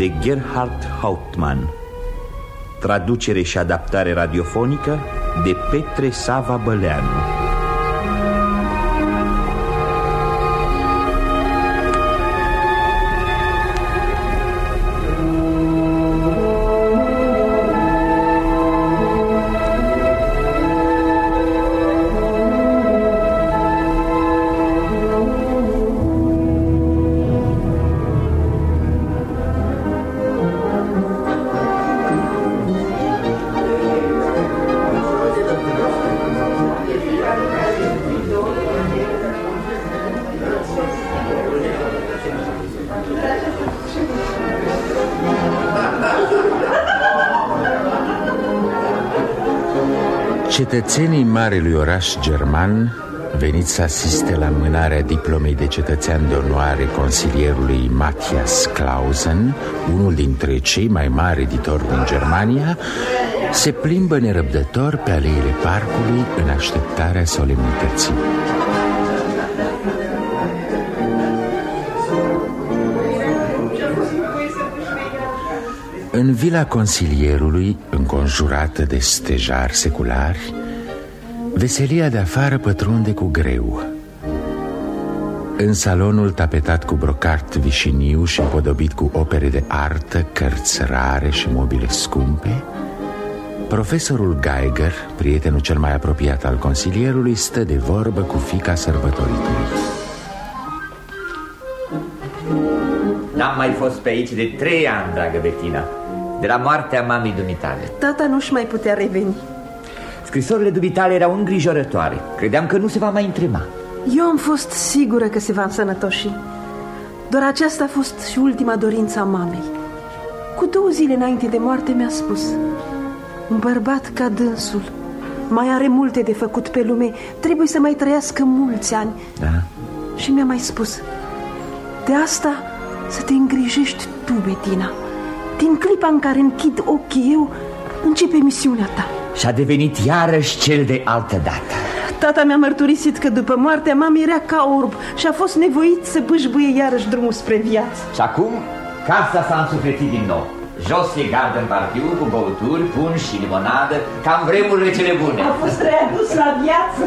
de Gerhard Hauptmann. Traducere și adaptare radiofonică de Petre Sava Băleanu. Cetățenii marelui oraș german, veniți să asiste la mânarea diplomei de cetățean de onoare consilierului Matthias Clausen, unul dintre cei mai mari editori din Germania, se plimbă nerăbdător pe aleile parcului în așteptarea solemnității. În vila consilierului, înconjurată de stejari seculari, veselia de afară pătrunde cu greu. În salonul tapetat cu brocart vișiniu și împodobit cu opere de artă, cărți rare și mobile scumpe, profesorul Geiger, prietenul cel mai apropiat al consilierului, stă de vorbă cu fiica sărbătoritului. N-am mai fost pe aici de 3 ani, dragă Bettina, de la moartea mamei dumitale. Tata nu-și mai putea reveni. Scrisorile dumitale erau îngrijorătoare. Credeam că nu se va mai întrema. Eu am fost sigură că se va însănătoși. Doar aceasta a fost și ultima dorință a mamei. Cu 2 zile înainte de moarte mi-a spus: un bărbat ca dânsul mai are multe de făcut pe lume, trebuie să mai trăiască mulți ani. Da. Și mi-a mai spus: de asta să te îngrijești tu, Bettina. Din clipa în care închid ochii eu, începe misiunea ta. Și a devenit iarăși cel de altă dată. Tata mi-a mărturisit că după moartea mamei era ca orb și a fost nevoit să bâșbuie iarăși drumul spre viață. Și acum casa s-a însuflețit din nou. Jos e gardă în partiu cu băuturi, pungi și limonadă, ca în vremurile cele bune. A fost readus la viață.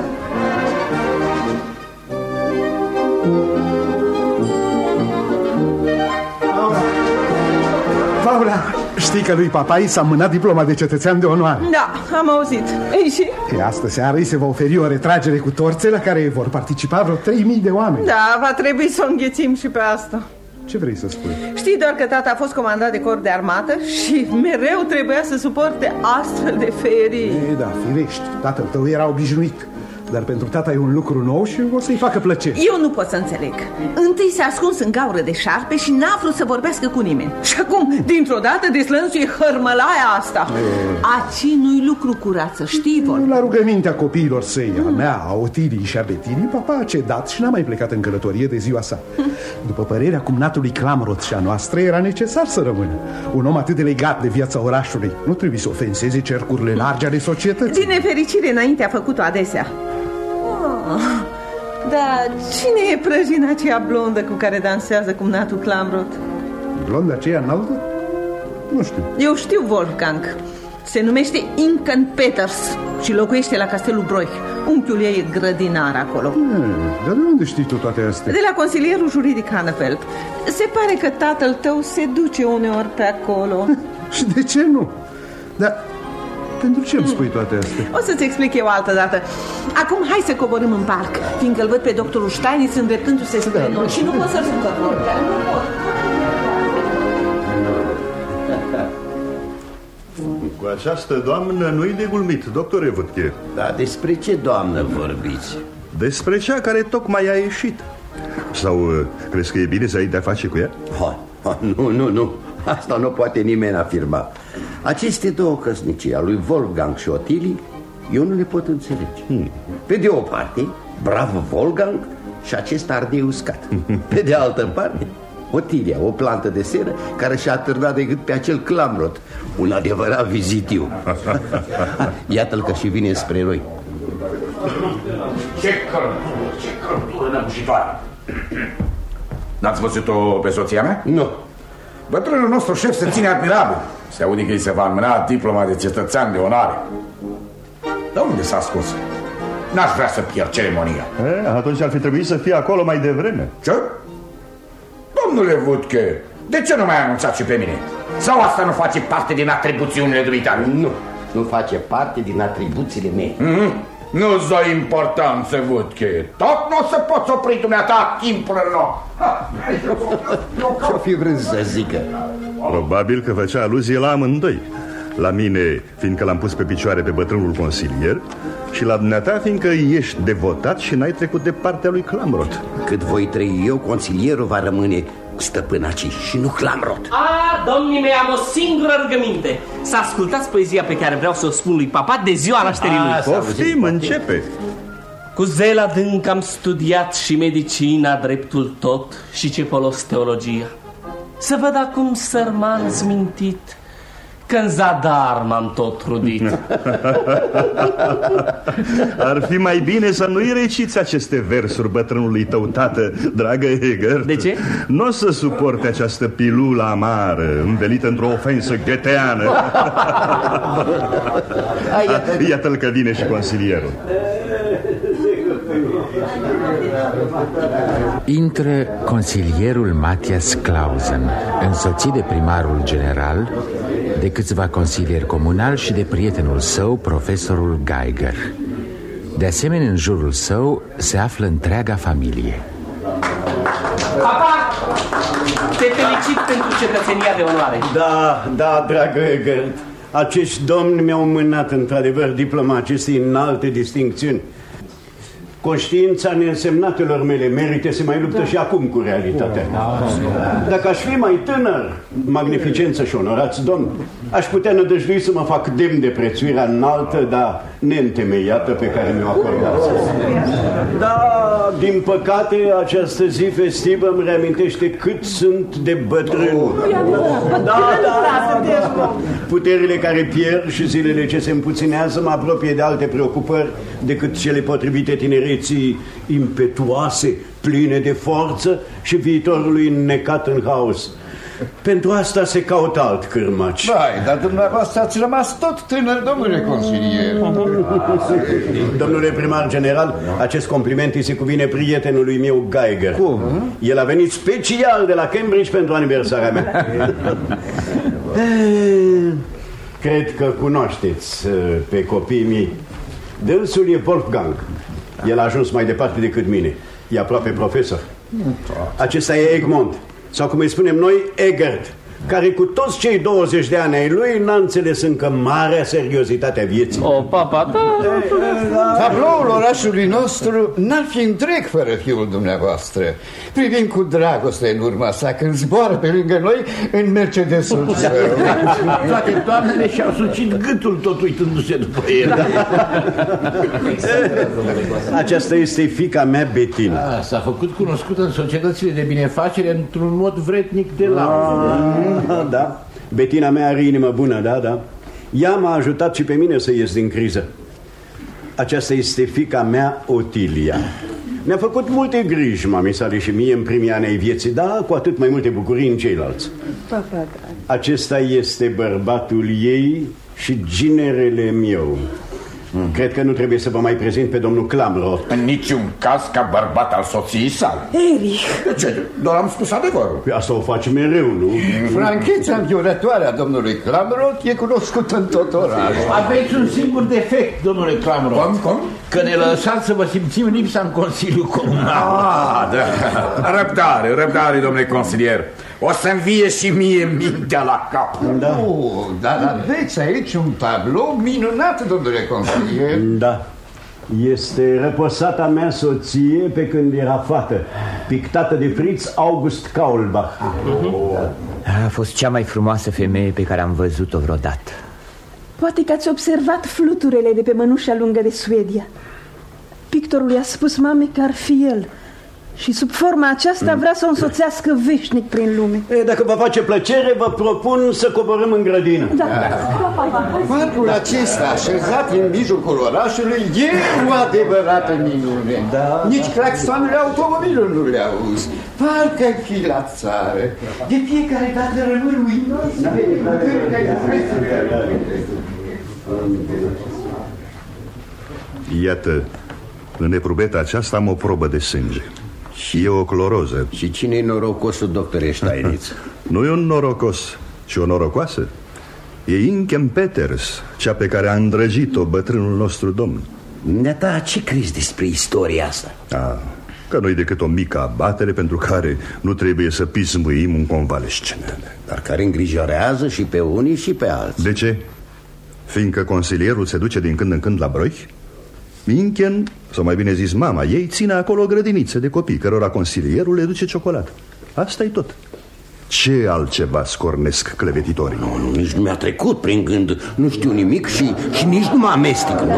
Paula, știi că lui Papai s-a mânat diploma de cetățean de onoare? Da, am auzit. Ei, și? Astă seară îi se va oferi o retragere cu torțe la care vor participa vreo 3.000 de oameni. Da, va trebui să o înghețim și pe asta. Ce vrei să spui? Știi doar că tata a fost comandant de corp de armată și mereu trebuia să suporte astfel de ferii. Da, firești, tatăl tău era obișnuit. Dar pentru tata e un lucru nou și o să-i facă plăcere. Eu nu pot să înțeleg. Întâi s-a ascuns în gaură de șarpe și n-a vrut să vorbească cu nimeni. Și acum, dintr-o dată, deslănțuie hărmălaia asta. Aci nu-i lucru curat, să știi, Vol. La rugămintea copiilor săi, a mea, a Otilii și a Betinii, papa a cedat și n-a mai plecat în călătorie de ziua sa. După părerea cumnatului Clamrot și a noastră, era necesar să rămână. Un om atât de legat de viața orașului nu trebuie să ofenseze cercurile largi ale societății. Din nefericire, înainte a făcut-o adesea. Da, cine e prăjina aceea blondă cu care dansează cumnatul Clamrot? Blonda aceea înaltă? Nu știu. Eu știu, Wolfgang. Se numește Inken Peters și locuiește la castelul Broich. Unchiul ei e grădinar acolo. Dar de unde știi tu toate astea? De la consilierul juridic Hannefeld. Se pare că tatăl tău se duce uneori pe acolo. Și de ce nu? Dar pentru ce îmi spui toate astea? O să-ți explic eu altă dată. Acum hai să coborâm în parc, fiindcă îl văd pe doctorul Steinitz îndreptându-se spre noi. Și nu pot să-l sunt acolo. Cu această doamnă nu-i de gulmit, doctore Vâtche. Dar despre ce doamnă vorbiți? Despre cea care tocmai a ieșit. Sau crezi că e bine să ai de-a face cu ea? Nu. Asta nu poate nimeni afirma. Aceste două căsnicii, a lui Wolfgang și Otilii, eu nu le pot înțelege. Pe de o parte, bravo Wolfgang și acest ardei uscat. Pe de altă parte, Otilia, o plantă de seră care și-a târnat de gât pe acel Clamrot, un adevărat vizitiu. Iată-l că și vine spre noi. Ce cărtură năbușitoare! N-ați văzut-o pe soția mea? Nu. Bătrânul nostru șef se ține admirabil. Se aude că îi se va înmâna diploma de cetățean de onoare. Dar unde s-a ascuns? N-aș vrea să pierd ceremonia. Atunci ar fi trebuit să fie acolo mai devreme. Ce? Domnule Vudche, de ce nu m-ai anunțat și pe mine? Sau asta nu face parte din atribuțiunile dumitale? Nu face parte din atribuțiile mele. Nu-ți dă importanță, Vudche. Tot nu o să poți opri dumneata timpul nou. Ce-o fi vrând să zică? Probabil că făcea aluzie la amândoi. La mine, fiindcă l-am pus pe picioare pe bătrânul consilier, și la dumneata, fiindcă ești devotat și n-ai trecut de partea lui Clamrot. Cât voi trăi eu, consilierul va rămâne stăpânaci și nu Clamrot. Domnii mei, am o singură rugăminte: să ascultați poezia pe care vreau să o spun lui papa de ziua nașterii lui. Poftim, începe. Cu zel adânc am studiat și medicina, dreptul tot, și ce folos teologia. Să văd acum, sărman zmintit, că în zadar m-am tot trudit. Ar fi mai bine să nu-i reciți aceste versuri bătrânului tău tată, dragă Egert. De ce? Nu o să suporte această pilulă amară, învelită într-o ofensă gheteană. Iată-l că vine și consilierul. Intră consilierul Matthias Clausen, însoțit de primarul general, de câțiva consilieri comunali și de prietenul său, profesorul Geiger. De asemenea, în jurul său se află întreaga familie. Papa, te felicit pentru cetățenia de onoare. Da, dragă Egert. Acești domni mi-au mânat într-adevăr diploma acestei înalte distincțiuni. Conștiința neînsemnatelor mele merită să mai luptă și acum cu realitatea. Dacă aș fi mai tânăr, magnificență și onorați domn, aș putea nădăjdui să mă fac demn de prețuirea înaltă, dar neîntemeiată pe care mi-o acordați. Da, din păcate, această zi festivă îmi reamintește cât sunt de bătrân. Puterile care pierd și zilele ce se împuținează mă apropie de alte preocupări decât cele potrivite tinereții impetuoase, pline de forță și viitorului înnecat în haos. Pentru asta se caută alt cârmaci. Dar dumneavoastră ați rămas tot tânăr, domnule consilier. Domnule primar general, acest compliment îi se cuvine prietenului meu Geiger. Cum? El a venit special de la Cambridge pentru aniversarea mea. Cred că cunoașteți pe copiii mei. Dânsul e Wolfgang. El a ajuns mai departe decât mine. E aproape profesor. Acesta e Egmont, sau cum îi spunem noi, Egert, care cu toți cei 20 de ani ai lui n-a înțeles încă marea seriozitate a vieții. Papa, Tabloul orașului nostru n-ar fi întreg fără fiul dumneavoastră. Privim cu dragoste în urma sa când zboară pe lângă noi în Mercedesul său. Toate doamnele și-au sucit gâtul tot uitându-se după el. Aceasta este fiica mea, Bettina. S-a făcut cunoscută în societățile de binefacere într-un mod vrednic de laudă. Da, Bettina mea are inimă bună, da. Ea m-a ajutat și pe mine să ies din criză. Aceasta este fiica mea, Otilia. Ne-a făcut multe griji, mami sale și mie, în primii ani ai vieții, dar cu atât mai multe bucurii în ceilalți. Papa, acesta este bărbatul ei și ginerele meu. Cred că nu trebuie să vă mai prezint pe domnul Clamrot. În niciun caz ca bărbat al soției sale. Erich! De ce? Doar am spus adevărul. Asta o faci mereu, nu? Francheța înviorătoare a domnului Clamrot e cunoscută în tot orașul. Aveți un singur defect, domnule Clamrot. Cum? Că ne lăsați să vă simțim lipsa în Consiliul Comunal. Da. Răbdare, domnule consilier. O să-mi vie și mie mintea la cap. Da. Dar aveți aici un tablou minunat, domnule consilier. Da. Este răposata mea soție pe când era fată, pictată de Fritz August Kaulbach. A fost cea mai frumoasă femeie pe care am văzut-o vreodată. Poate că ați observat fluturele de pe mănușa lungă de Suedia. Pictorul i-a spus mamei că ar fi el, Și sub forma aceasta vrea să o însoțească veșnic prin lume. Dacă vă face plăcere, vă propun să coborâm în grădină. Da. Parcul acesta, așezat în mijlocul orașului, e o adevărată minune. Da. Nici claxonul automobilului nu le auzi. Parcă-i fi la țară. De fiecare dată rămân uimos. Iată, în eprubeta aceasta am o probă de sânge. Și e o cloroză. Și cine-i norocosul, doctore Steinitz? Nu e un norocos, ci o norocoasă. E Inken Peters, cea pe care a îndrăgit-o bătrânul nostru domn. Neata, ce crezi despre istoria asta? Că nu-i decât o mică abatere pentru care nu trebuie să pismuim un convalescent. Dar care îngrijorează și pe unii și pe alții. De ce? Fiindcă consilierul se duce din când în când la Broich? Inken, sau mai bine zis mama ei, ține acolo o grădiniță de copii cărora consilierul le duce ciocolată. Asta-i tot. Ce altceva scornesc clevetitorii? Nu, nici nu mi-a trecut prin gând. Nu știu nimic și nici nu mă amestec. Nu.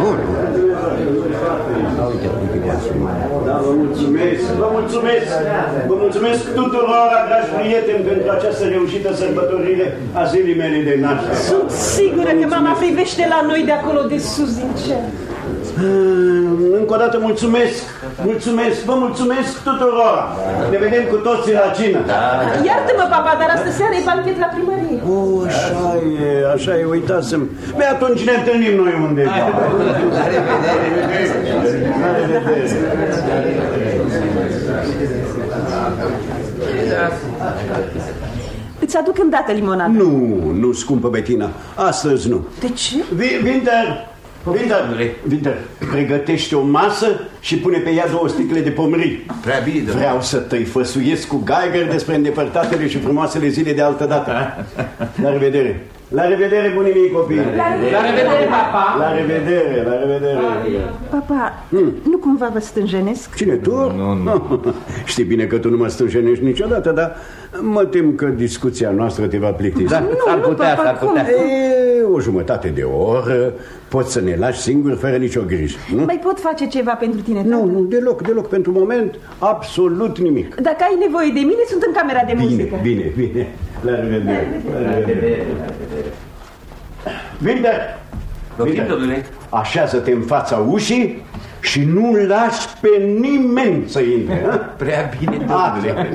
Vă mulțumesc tuturor, dragi prieteni, pentru această reușită sărbătorire a zilei mele de naștere. Sunt sigură că mama privește la noi de acolo de sus din cer. Încă o dată mulțumesc, vă mulțumesc tuturor. Ne vedem cu toții la cină. Iartă-mă, papa, dar astă seară e banchet la primărie. Așa e, uitasem. Bine, atunci ne întâlnim noi undeva. La revedere. Îți aduc îndată limonada. Nu, scumpă Bettina, astăzi nu. De ce? Winter, pregătește o masă și pune pe ea 2 sticle de pomrii. Prea bine. Vreau să tăifăsuiesc cu Geiger despre îndepărtatele și frumoasele zile de altă dată. La revedere. La revedere, bunii mei copii. La revedere, papa. La revedere. Papa, nu cumva vă stânjenesc? Cine, tu? Nu. Știi bine că tu nu mă stânjenești niciodată, dar mă tem că discuția noastră te va plictisi. Da, s-ar putea. O jumătate de oră poți să ne lași singuri fără nicio grijă. Nu? Mai pot face ceva pentru tine, tata? Nu, deloc. Pentru moment, absolut nimic. Dacă ai nevoie de mine, sunt în camera de muzică. Bine. La revedere. Winter, așează-te în fața ușii și nu lași pe nimeni să intre. Prea bine, domnule.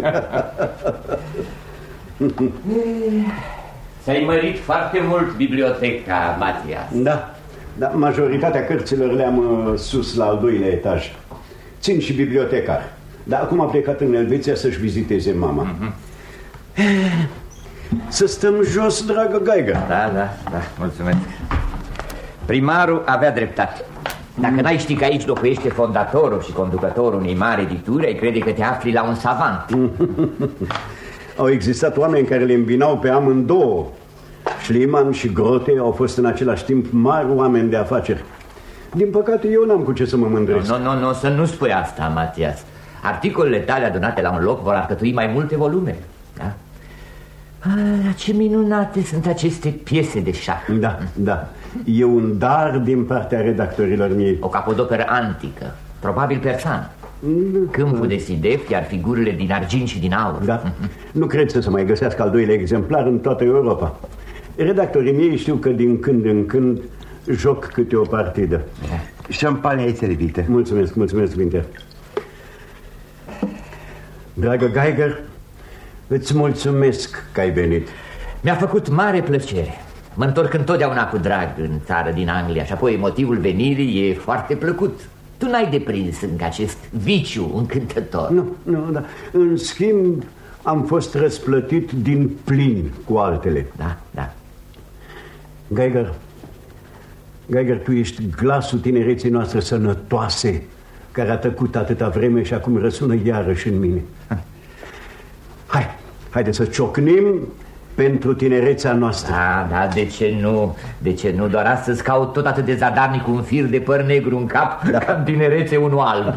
S-ai mărit foarte mult biblioteca, Matias. Da, majoritatea cărților le-am sus la al 2-lea etaj. Țin și bibliotecar. Dar acum a plecat în Elveția să-și viziteze mama. Să stăm jos, dragă Geiger. Da, mulțumesc. Primarul avea dreptate. Dacă n-ai ști că aici locuiește fondatorul și conducătorul unei mari edituri, ai crede că te afli la un savant. Au existat oameni care le îmbinau pe amândouă. Schliemann și Grote au fost în același timp mari oameni de afaceri. Din păcate, eu n-am cu ce să mă mândresc. Nu, să nu spui asta, Matias. Articolele tale adunate la un loc vor alcătui mai multe volume. Da? Ce minunate sunt aceste piese de șah. Da. E un dar din partea redactorilor mei. O capodoperă antică, probabil persan. Câmpul de Sidef, iar figurile din argint și din aur. Da. Nu cred să se mai găsească al 2-lea exemplar în toată Europa. Redactorii mei știu că din când în când joc câte o partidă. Șampania e servită. Mulțumesc, Winter. Dragă Geiger, îți mulțumesc că ai venit. Mi-a făcut mare plăcere. Mă întorc întotdeauna cu drag în țară din Anglia și apoi motivul venirii e foarte plăcut. Tu n-ai deprins încă acest viciu încântător. Nu, da. În schimb, am fost răsplătit din plin cu altele. Da. Geiger, tu ești glasul tinereții noastre sănătoase, care a tăcut atâta vreme și acum răsună iarăși în mine. Haide să ciocnim pentru tinerețea noastră. Da, de ce nu? Doar astăzi caut tot atât de zadarnic un fir de păr negru în cap, ca în tinerețe unul alb.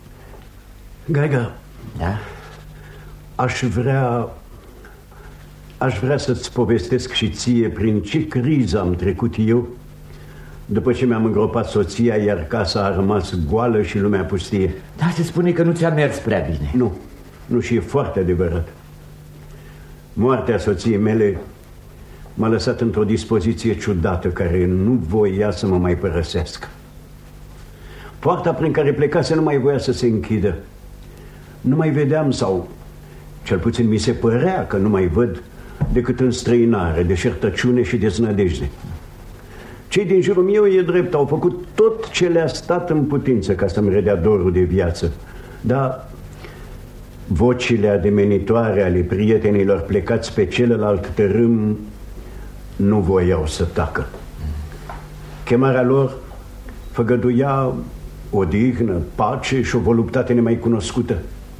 Geiger. Da? Aș vrea aș vrea să-ți povestesc și ție prin ce criză am trecut eu după ce mi-am îngropat soția, iar casa a rămas goală și lumea pustie. Dar se spune că nu ți-a mers prea bine. Nu, și e foarte adevărat. Moartea soției mele m-a lăsat într-o dispoziție ciudată, care nu voia să mă mai părăsească. Poarta prin care plecase nu mai voia să se închidă. Nu mai vedeam, sau cel puțin mi se părea că nu mai văd, decât înstrăinare, deșertăciune și deznădejde. Cei din jurul meu, e drept, au făcut tot ce le-a stat în putință ca să-mi redea dorul de viață. Dar vocile ademenitoare ale prietenilor plecați pe celălalt tărâm nu voiau să tacă. Chemarea lor făgăduia odihnă, pace și o voluptate nemai cunoscută.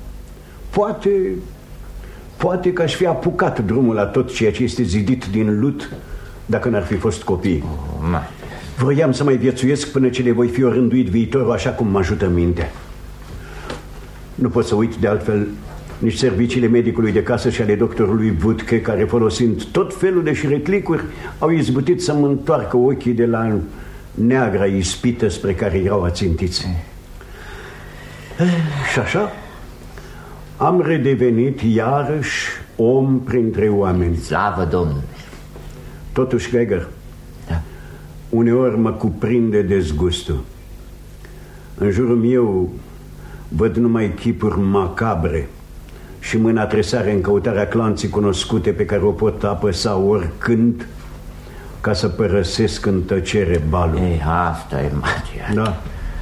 Poate că aș fi apucat drumul la tot ceea ce este zidit din lut dacă n-ar fi fost copii. Vroiam să mai viețuiesc până ce le voi fi orânduit viitorul așa cum mă ajută mintea. Nu pot să uit de altfel nici serviciile medicului de casă și ale doctorului Vudke, care, folosind tot felul de șiretlicuri, au izbutit să mă întoarcă ochii de la neagra ispită spre care erau ațintiți. Și așa am redevenit iarăși om printre oameni. Slavă Domnului! Totuși, Geiger, da, uneori mă cuprinde dezgustul. În jurul meu văd numai chipuri macabre și mâna tresare în căutarea clanții cunoscute pe care o pot apăsa oricând ca să părăsesc în tăcere balul. Asta e magia.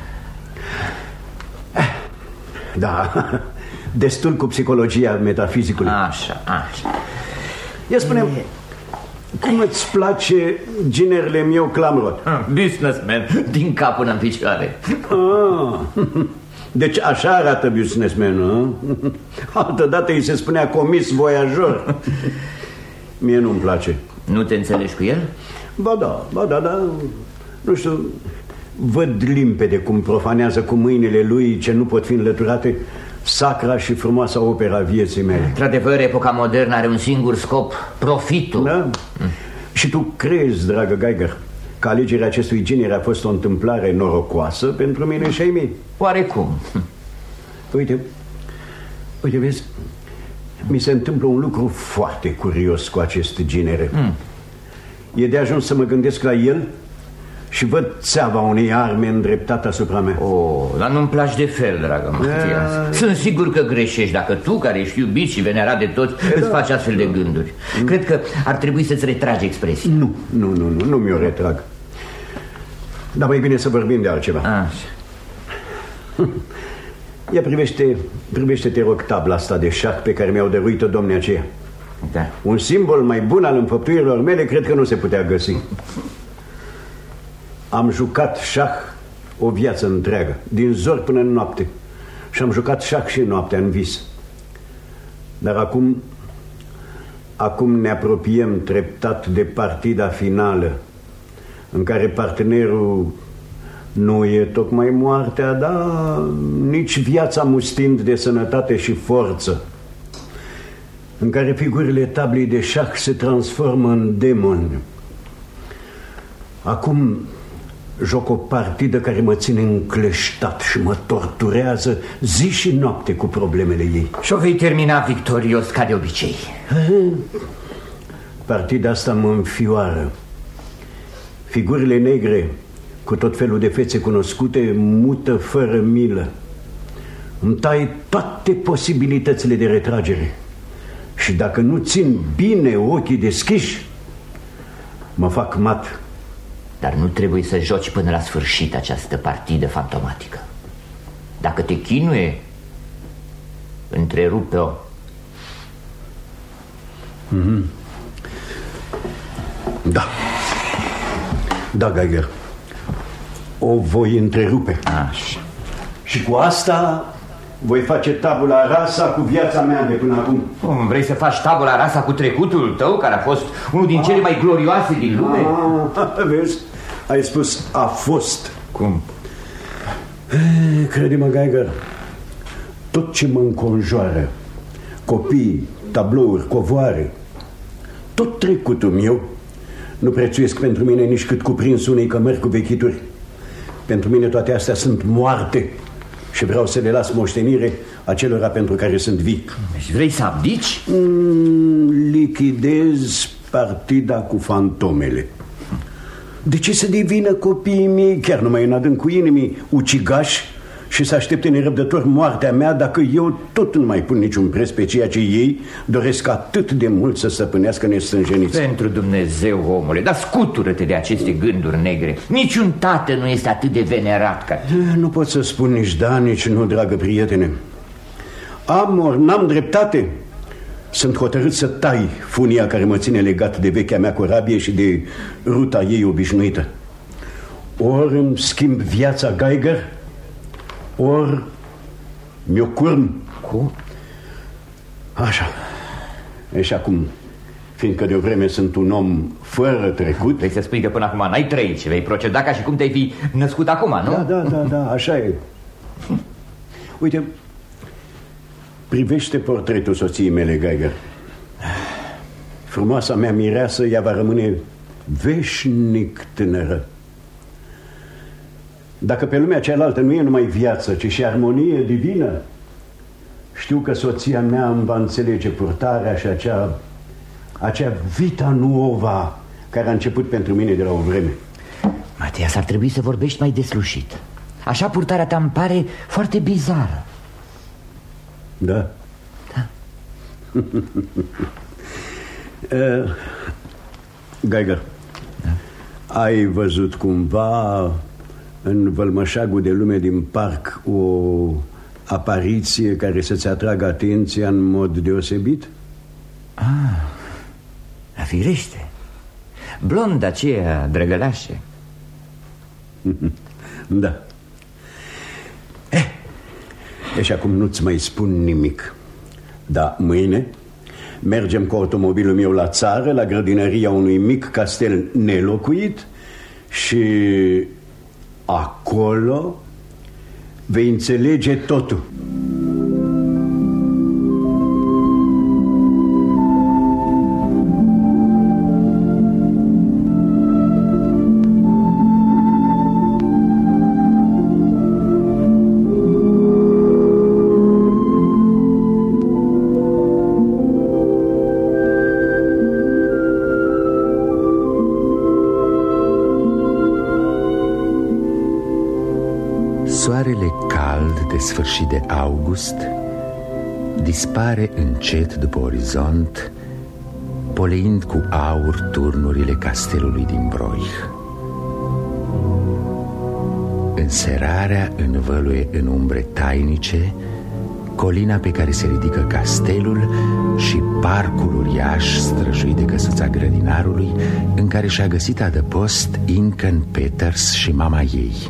Da, destul cu psicologia metafizicului. Așa. Ia spune, cum îți place ginerele meu Clamrot? Businessman, din cap până în picioare. Deci așa arată businessman-ul. Altădată îi se spunea comis voiajor. Mie nu-mi place. Nu te înțelegi cu el? Ba da. Nu știu, văd limpede cum profanează cu mâinile lui, ce nu pot fi înlăturate, sacra și frumoasa opera vieții mele. Într-adevăr, epoca modernă are un singur scop: profitul. Da? Și tu crezi, dragă Geiger, că alegerea acestui gener a fost o întâmplare norocoasă pentru mine și ai mei? Oarecum. Uite, vezi, mi se întâmplă un lucru foarte curios cu acest genere. E de ajuns să mă gândesc la el și văd țeava unei arme îndreptată asupra mea. Dar nu-mi place de fel, dragă Matias. Sunt sigur că greșești dacă tu, care ești iubit și venerat de toți, îți faci astfel de gânduri. Cred că ar trebui să-ți retragi expresii. Nu mi-o retrag. Dar mai bine să vorbim de altceva. Așa. Ia privește, te rog, tabla asta de șah pe care mi-au dăruit-o domnii aceia. Da. Un simbol mai bun al înfăptuirilor mele cred că nu se putea găsi. Am jucat șah o viață întreagă, din zor până în noapte. Și am jucat șah și noaptea în vis. Dar acum ne apropiem treptat de partida finală, în care partenerul nu e tocmai moartea, dar nici viața mustind de sănătate și forță, în care figurile tablei de șah se transformă în demoni. Acum joc o partidă care mă ține încleștat și mă torturează zi și noapte cu problemele ei. Și o vei termina victorios ca de obicei. Partida asta mă înfioară. Figurile negre, cu tot felul de fețe cunoscute, mută fără milă. Îmi tai toate posibilitățile de retragere. Și dacă nu țin bine ochii deschiși, mă fac mat. Dar nu trebuie să joci până la sfârșit această partidă fantomatică. Dacă te chinuie, întrerupe-o. Da, Geiger, o voi întrerupe. Așa. Și cu asta voi face tabula rasa cu viața mea de până acum. Vrei să faci tabula rasa cu trecutul tău, care a fost unul din cele mai glorioase din lume? Vezi, ai spus a fost. Cum? Crede-mă, Geiger, tot ce mă înconjoară, copii, tablouri, covoare, tot trecutul meu nu prețuiesc pentru mine nici cât cuprinsul unei cămări cu vechituri. Pentru mine toate astea sunt moarte și vreau să le las moștenire acelora pentru care sunt vii. Deci vrei să abdici? Lichidez partida cu fantomele. De ce să devină copiii mei, chiar numai în adâncul inimii, ucigași și să aștepte nerăbdător moartea mea dacă eu tot nu mai pun niciun preț pe ceea ce ei doresc atât de mult să stăpânească nestânjeniți? Pentru Dumnezeu, omule, dar scutură-te de aceste gânduri negre. Niciun tată nu este atât de venerat ca... Nu pot să spun nici da, nici nu, dragă prietene. Am ori n-am dreptate. Sunt hotărât să tai funia care mă ține legat de vechea mea corabie și de ruta ei obișnuită. Ori îmi schimb viața Geiger, ori mi-o curm. Cum? Așa. E și acum, fiindcă de o vreme sunt un om fără trecut... Vrei să spui că până acum n-ai trăit și vei proceda ca și cum te-ai fi născut acum, nu? Da, așa e. Uite, privește portretul soției mele, Geiger. Frumoasa mea mireasă, ea va rămâne veșnic tânără. Dacă pe lumea cealaltă nu e numai viață, ci și armonie divină, știu că soția mea îmi va înțelege purtarea și acea vita nuova care a început pentru mine de la o vreme. Matias, ar trebui să vorbești mai deslușit. Așa purtarea ta îmi pare foarte bizară. Da? Da. Geiger, da? Ai văzut cumva în vălmășagul de lume din parc o apariție care să-ți atragă atenția în mod deosebit? Firește. Blonda aceea drăgălașă. Da. Și acum nu-ți mai spun nimic. Da, mâine mergem cu automobilul meu la țară, la grădinăria unui mic castel nelocuit și acolo vei înțelege totul. Soarele cald de sfârșit de august dispare încet după orizont, poleind cu aur turnurile castelului din Broich. Înserarea învăluie în umbre tainice colina pe care se ridică castelul și parcul uriaș străjuit de căsuța grădinarului, în care și-a găsit adăpost Inken Peters și mama ei.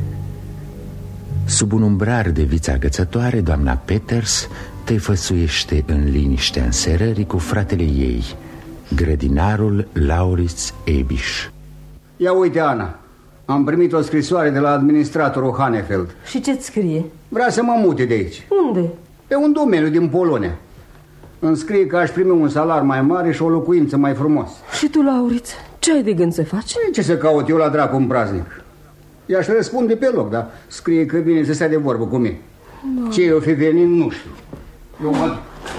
Sub un umbrar de viță agățătoare, doamna Peters tăifăsuiește în liniștea înserării cu fratele ei, grădinarul Lauritz Ebisch. Ia uite, Ana, am primit o scrisoare de la administratorul Hanefeld. Și ce-ți scrie? Vrea să mă mute de aici. Unde? Pe un domeniu din Polonia. Îmi scrie că aș primi un salar mai mare și o locuință mai frumoasă. Și tu, Lauritz, ce ai de gând să faci? Ce să caut eu la dracu un praznic? I-aș răspunde pe loc, dar scrie că vine să stea de vorbă cu mine. No. Ce eu fi venit, nu știu. Eu mă...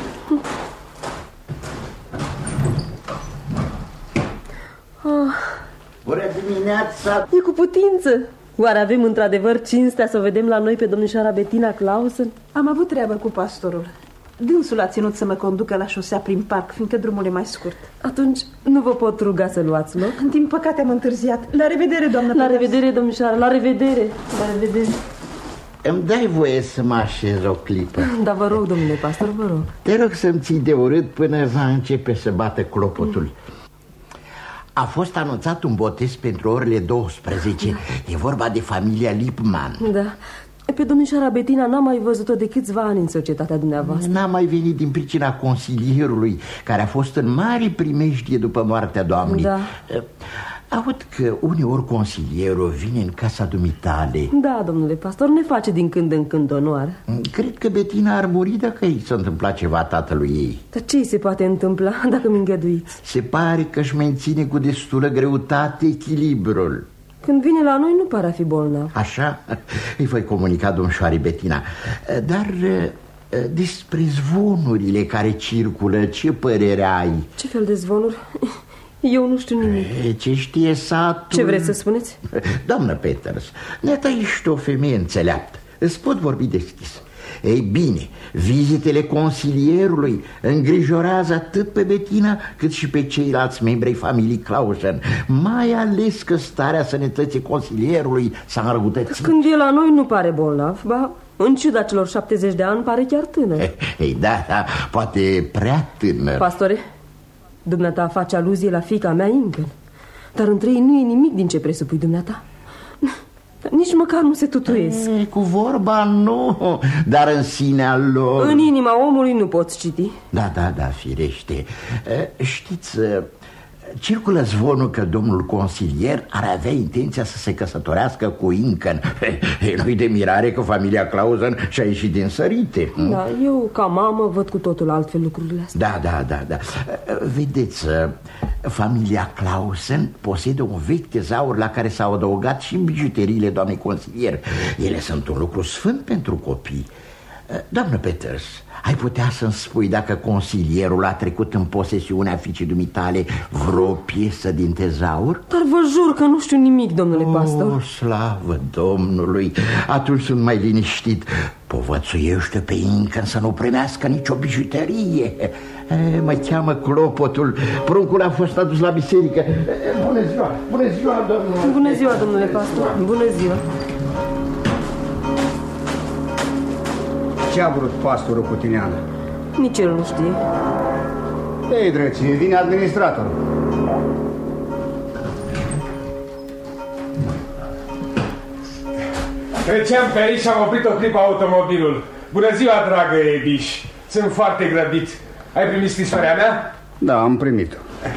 Bună dimineața! E cu putință. Oare avem într-adevăr cinstea să o vedem la noi pe domnișoara Bettina Clausen? Am avut treabă cu pastorul. Dânsul a ținut să mă conducă la șosea prin parc, fiindcă drumul e mai scurt. Atunci nu vă pot ruga să luați loc? Din păcate am întârziat. La revedere, doamnă. La revedere, domnișoară, la revedere. La revedere. Îmi dai voie să mă așez o clipă? Da, vă rog, domnule pastor, vă rog. Te rog să-mi ții de urât până va începe să bată clopotul. A fost anunțat un botez pentru orele 12. E vorba de familia Lipman. Da. Pe domnișoara Bettina n-am mai văzut-o de câțiva ani în societatea dumneavoastră. N-am mai venit din pricina consilierului, care a fost în mare primejdie după moartea doamnei. Da. Aud că uneori consilierul vine în casa dumitale. Da, domnule pastor, ne face din când în când onoare. Cred că Betina ar muri dacă i s-a întâmplat ceva tatălui ei. Dar ce se poate întâmpla dacă mi îngăduiți? Se pare că își menține cu destulă greutate echilibrul. Când vine la noi nu pare a fi bolnav. Așa? Îi voi comunica domnșoarei Betina. Dar despre zvonurile care circulă, ce părere ai? Ce fel de zvonuri? Eu nu știu nimic. Ce știe satul? Ce vreți să spuneți? Doamnă Peters, ne-a ești o femeie înțeleaptă. Îți pot vorbi deschis. Ei bine, vizitele consilierului îngrijorează atât pe Betina cât și pe ceilalți membri ai familiei Clausen, mai ales că starea sănătății consilierului s-a înrăutățit. Când e la noi nu pare bolnav, ba, în ciuda celor 70 de ani pare chiar tânăr. Ei, da, poate prea tânăr. Pastore, dumneata face aluzie la fiica mea Inken, dar între ei nu e nimic din ce presupui dumneata. Nici măcar nu se tutuiesc. Cu vorba nu, dar în sinea lor. În inima omului nu poți citi. Da, firește. Știți, circulă zvonul că domnul consilier ar avea intenția să se căsătorească cu Inken. Nu-i de mirare că familia Clausen și-a ieșit din sărite. Da, eu ca mamă văd cu totul altfel lucrurile astea. Da. Vedeți, familia Clausen posedă un vechi tezaur la care s-au adăugat și bijuteriile doamnei consilier. Ele sunt un lucru sfânt pentru copii. Doamnă Peters, ai putea să-mi spui dacă consilierul a trecut în posesiunea fiicei dumitale vreo piesă din tezaur? Dar vă jur că nu știu nimic, domnule pastor. Slavă Domnului, atunci sunt mai liniștit. Povățuiește pe Inken să nu primească nicio bijuterie. Mă cheamă clopotul. Pruncul a fost adus la biserică. Bună ziua, domnule. Bună ziua, domnule pastor. Bună ziua. Ce a vrut pastorul cu tine, Ana? Nici el nu știe. Ei, drăție, vine administratorul. Treceam pe aici și am oprit o clipă automobilul. Bună ziua, dragă Ebiș. Sunt foarte grăbit. Ai primit scrisoarea mea? Da, am primit-o.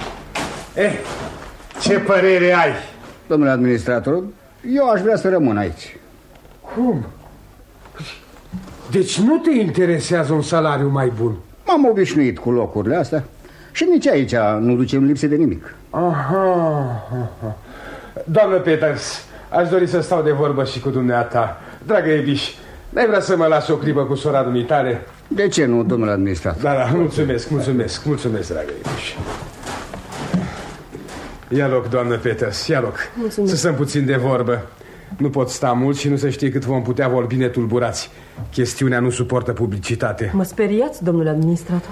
Ce părere ai? Domnule administrator, eu aș vrea să rămân aici. Cum? Deci nu te interesează un salariu mai bun? M-am obișnuit cu locurile astea și nici aici nu ducem lipsă de nimic. Aha. Doamnă Peters, aș dori să stau de vorbă și cu dumneata. Dragă Ebiș, n-ai vrea să mă las o clipă cu sora dumitare? De ce nu, domnule administrator? Da, mulțumesc, dragă Ebiș. Ia loc, doamnă Peters, ia loc. Mulțumesc. Să stăm puțin de vorbă. Nu pot sta mult și nu se știe cât vom putea vorbi netulburați. Chestiunea nu suportă publicitate. Mă speriați, domnule administrator?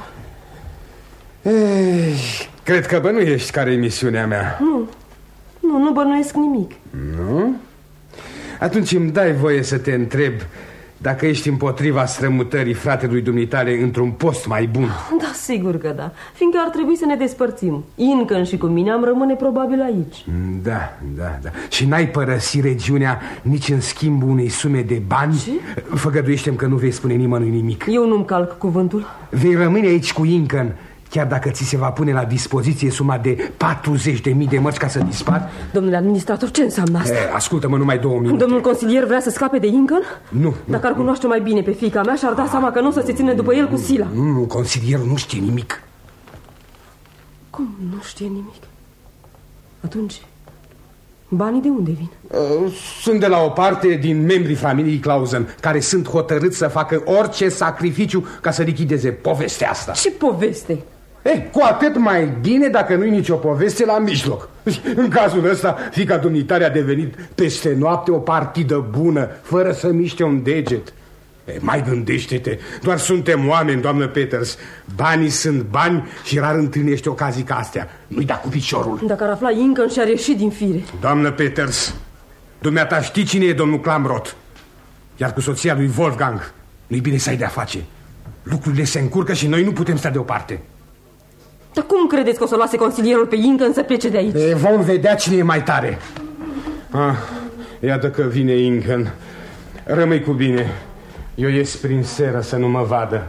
Cred că bănuiești care e misiunea mea. Nu bănuiesc nimic. Nu? Atunci îmi dai voie să te întreb dacă ești împotriva strămutării fratelui dumitale într-un post mai bun. Da, sigur că da. Fiindcă ar trebui să ne despărțim. Inken și cu mine am rămâne probabil aici. Da. Și n-ai părăsi regiunea nici în schimbul unei sume de bani? Ce? Făgăduiește-mi că nu vei spune nimănui nimic. Eu nu-mi calc cuvântul. Vei rămâne aici cu Inken, chiar dacă ți se va pune la dispoziție suma de 40.000 de mărci ca să dispar? Domnule administrator, ce înseamnă asta? Ascultă-mă numai 2 minute. Domnul consilier vrea să scape de Inken? Nu. Dacă ar cunoaște mai bine pe fiica mea, și-ar da seama că nu o să se ține după el cu sila. Nu, consilierul nu știe nimic. Cum nu știe nimic? Atunci, banii de unde vin? Sunt de la o parte din membrii familiei Clausen, care sunt hotărâți să facă orice sacrificiu ca să lichideze povestea asta. Ce poveste? Cu atât mai bine dacă nu-i nicio poveste la mijloc. În cazul ăsta, fiica dumitare a devenit peste noapte o partidă bună, fără să miște un deget. Mai gândește-te, doar suntem oameni, doamnă Peters. Banii sunt bani și rar întâlnești ocazii ca astea. Nu-i da cu piciorul. Dacă ar afla Inken și-ar ieși din fire. Doamnă Peters, dumneata știi cine e domnul Klamroth. Iar cu soția lui Wolfgang nu-i bine să ai de-a face. Lucrurile se încurcă și noi nu putem sta deoparte. Dar cum credeți că o să lase consilierul pe Inken să plece de aici? Vom vedea cine e mai tare. Iată că vine Inken. Rămâi cu bine. Eu ies prin seră să nu mă vadă.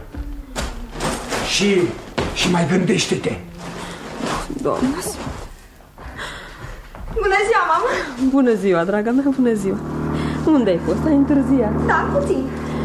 Și mai gândește-te. Doamne, Bună ziua, mamă! Bună ziua, draga mea, bună ziua. Unde ai fost? Ai întârziat? Da, puțin.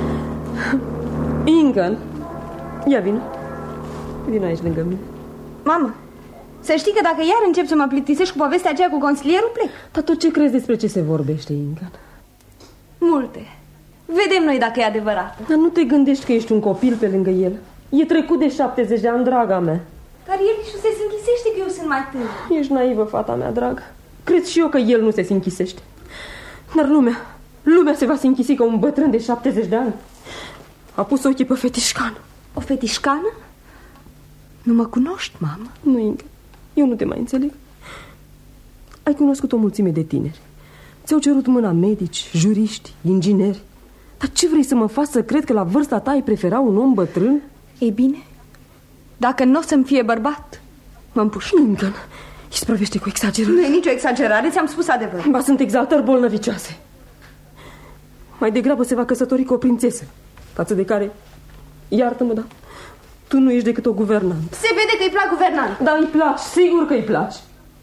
Ingan, ia vină. Vino aici lângă mine. Mamă, să știi că dacă iar încep să mă plictisești cu povestea aceea cu consilierul, plec. Dar tu ce crezi despre ce se vorbește, Ingan? Multe. Vedem noi dacă e adevărat. Dar nu te gândești că ești un copil pe lângă el. E trecut de 70 de ani, draga mea. Dar el nici nu se închisește că eu sunt mai tânăr. Ești naivă, fata mea, dragă. Cred și eu că el nu se închisește. Dar lumea se va se închisi ca un bătrân de 70 de ani. A pus ochii pe fetișcană. O fetișcană? Nu mă cunoști, mamă? Nu, Inga, eu nu te mai înțeleg. Ai cunoscut o mulțime de tineri. Ți-au cerut mâna medici, juriști, ingineri. Dar ce vrei să mă faci să cred că la vârsta ta ai prefera un om bătrân? Ei bine, dacă nu o să-mi fie bărbat, mă împușc. Inga, isprăvește cu exagerare. Nu e nicio exagerare, ți-am spus adevărul. Ba, sunt exaltări bolnăvicioase. Mai degrabă se va căsători cu o prințesă, față de care, iartă-mă, da, tu nu ești decât o guvernantă. Se vede că îi plac guvernantă. Da, îi place, sigur că îi place.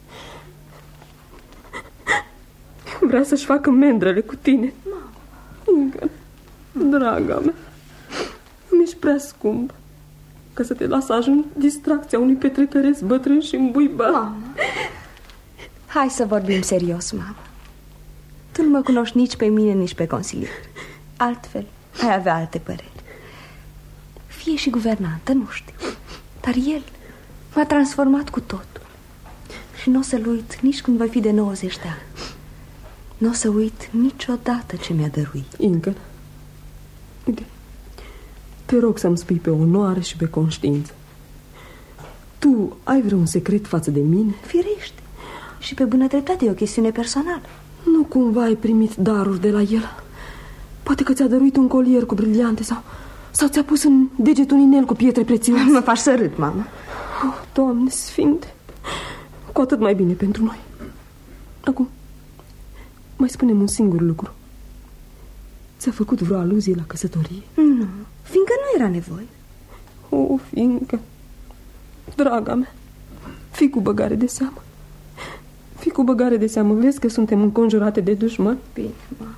Vrea să-și facă mendrele cu tine. Inga, draga mea, îmi ești prea scump ca să te las să ajungi distracția unui petrecăresc bătrân și îmbuibat. Mamă, hai să vorbim serios, mamă. Tu nu mă cunoști nici pe mine, nici pe consilier. Altfel, ai avea alte păreri. Fie și guvernantă, nu știu, dar el m-a transformat cu totul. Și nu o să-l uit nici când voi fi de 90 de ani. Nu o să uit niciodată ce mi-a dăruit. Inga, uite, te rog să-mi spui pe onoare și pe conștiință. Tu ai vreun secret față de mine? Firește. Și pe bună dreptate e o chestiune personală. Nu cumva ai primit daruri de la el? Poate că ți-a dăruit un colier cu briliante sau ți-a pus în deget un inel cu pietre prețioase. Mă faci să râd, mamă. Oh, Doamne sfinte, cu atât mai bine pentru noi. Acum, mai spune-mi un singur lucru. Ți-a făcut vreo aluzie la căsătorie? Nu, fiindcă nu era nevoie. Oh, fiindcă, draga mea, fii cu băgare de seamă. Fii cu băgare de seamă. Vezi că suntem înconjurate de dușmani? Bine, mamă.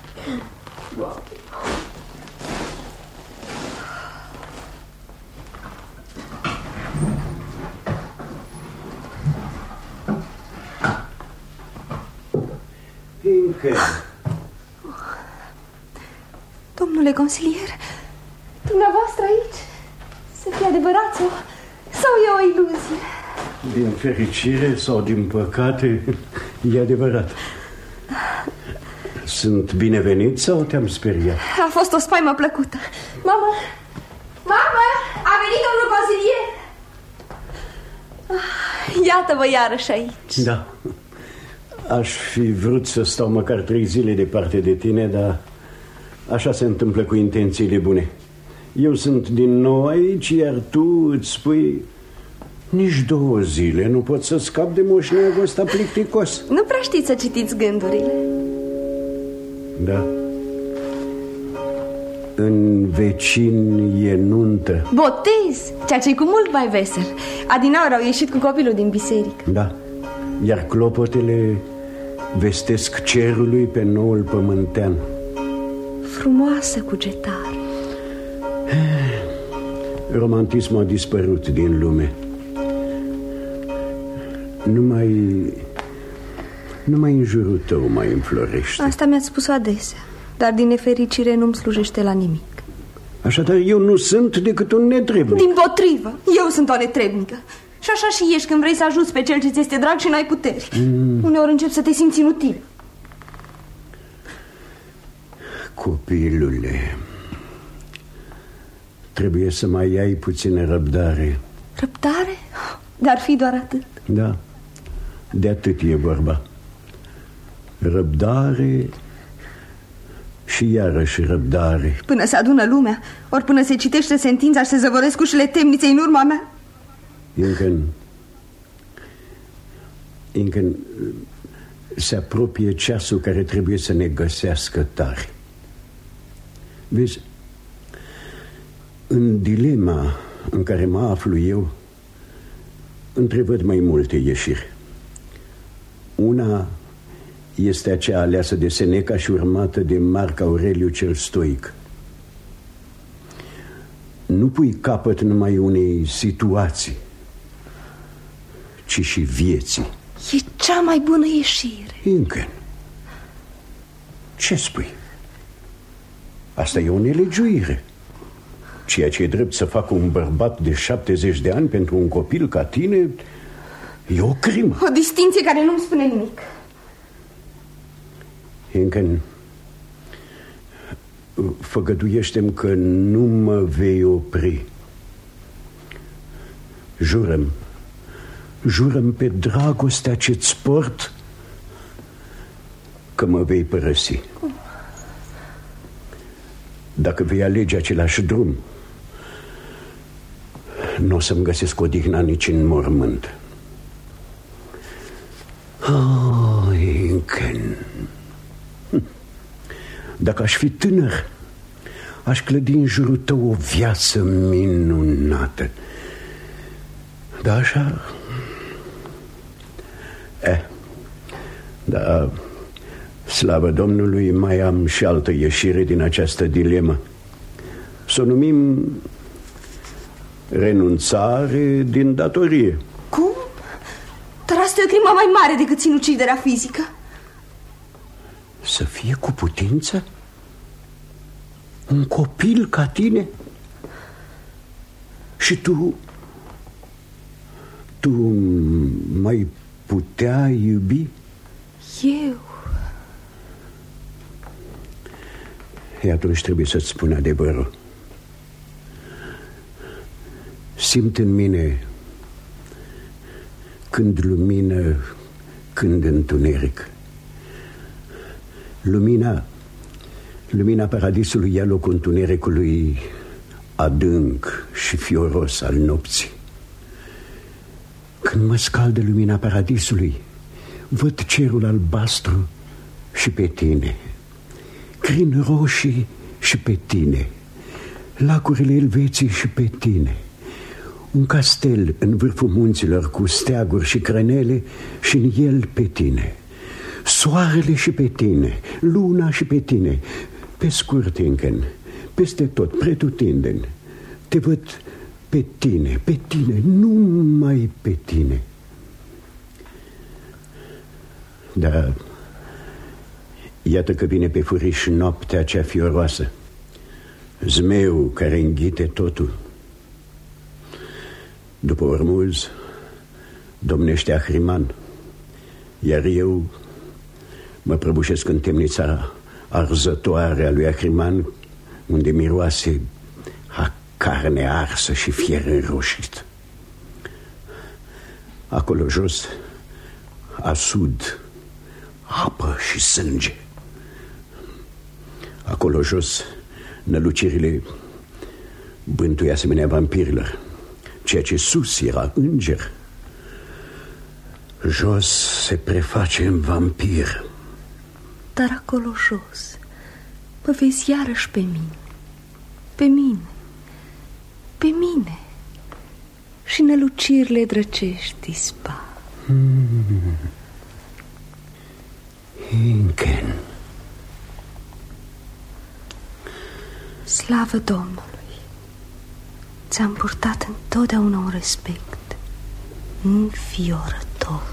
Fiindcă... Domnule consilier, dumneavoastră aici? Să fie adevărat sau e o iluzie? Din fericire sau din păcate, e adevărat. Sunt binevenit sau te-am speriat? A fost o spaimă plăcută. Mamă! Mamă! A venit domnul consilier! Iată-vă iarăși aici. Da. Aș fi vrut să stau măcar 3 zile departe de tine, dar așa se întâmplă cu intențiile bune. Eu sunt din nou aici, iar tu îți spui... Nici 2 zile nu pot să scap de moșneagul ăsta plicticos. Nu prea știți să citiți gândurile. Da. În vecin e nuntă. Botez, ceea ce e cu mult mai vesel. Adinaori au ieșit cu copilul din biserică. Da. Iar clopotele vestesc cerului pe noul pământean. Frumoasă cugetare. Romantismul a dispărut din lume. Numai în jurul tău mai înflorește. Asta mi-ați spus adesea, dar din nefericire nu-mi slujește la nimic. Așadar eu nu sunt decât un netrebnic. Dimpotrivă, eu sunt o netrebnică. Și așa și ești când vrei să ajuți pe cel ce ți este drag și n-ai puteri. Uneori încep să te simți inutil. Copilule, trebuie să mai ai puțină răbdare. Răbdare? Dar fi doar atât. Da, de atât e vorba. Răbdare și iarăși răbdare. Până se adună lumea, ori până se citește sentința și se zăvoresc ușile temniței în urma mea. Încă se apropie ceasul care trebuie să ne găsească tare. Vezi, în dilema în care mă aflu eu, întrevăd mai multe ieșiri. Una este aceea aleasă de Seneca și urmată de Marc Aureliu cel Stoic. Nu pui capăt numai unei situații, ci și vieții. E cea mai bună ieșire. Inken, ce spui? Asta e o nelegiuire. Ceea ce e drept să facă un bărbat de 70 de ani pentru un copil ca tine e o crimă. O distinție care nu-mi spune nimic. Inken, făgăduiește-mi că nu mă vei opri. Jură-mi, jură-mi pe dragostea ce-ți port că mă vei părăsi. Dacă vei alege același drum, nu o să-mi găsesc odihna nici în mormânt. Oh, Inken, dacă aș fi tânăr, aș clădi în jurul tău o viață minunată. Dar așa... Da, slavă Domnului, mai am și altă ieșire din această dilemă. Să o numim renunțare din datorie. Cum? Dar asta e o crimă mai mare decât sinuciderea fizică. Să fie cu putință? Un copil ca tine? Și tu mai putea iubi? Eu? E atunci trebuie să-ți spun adevărul. Simt în mine când lumină, când întuneric. Lumina paradisului ia locul întunericului adânc și fioros al nopții. Când mă scaldă lumina paradisului, văd cerul albastru și pe tine, crini roșii și pe tine, lacurile Elveției și pe tine, un castel în vârful munților cu steaguri și crănele și în el pe tine, soarele și pe tine, luna și pe tine. Pe scurt, Inken, peste tot, pretutindeni, te văd pe tine, numai pe tine. Dar iată că vine pe furiș noaptea cea fioroasă, zmeu care înghite totul. După Ormuz domnește Ahriman, iar eu mă prăbușesc în temnița arzătoare a lui Ahriman, unde miroase a carne arsă și fier înroșit. Acolo jos, asud, apă și sânge. Acolo jos, nălucirile bântui asemenea vampirilor, ceea ce sus era înger, jos se preface în vampir. Dar acolo jos mă vezi iarăși pe mine, pe mine, pe mine, și nălucirile drăcești dispar. Inken. Slavă Domnului, ți-am purtat întotdeauna un respect înfiorător.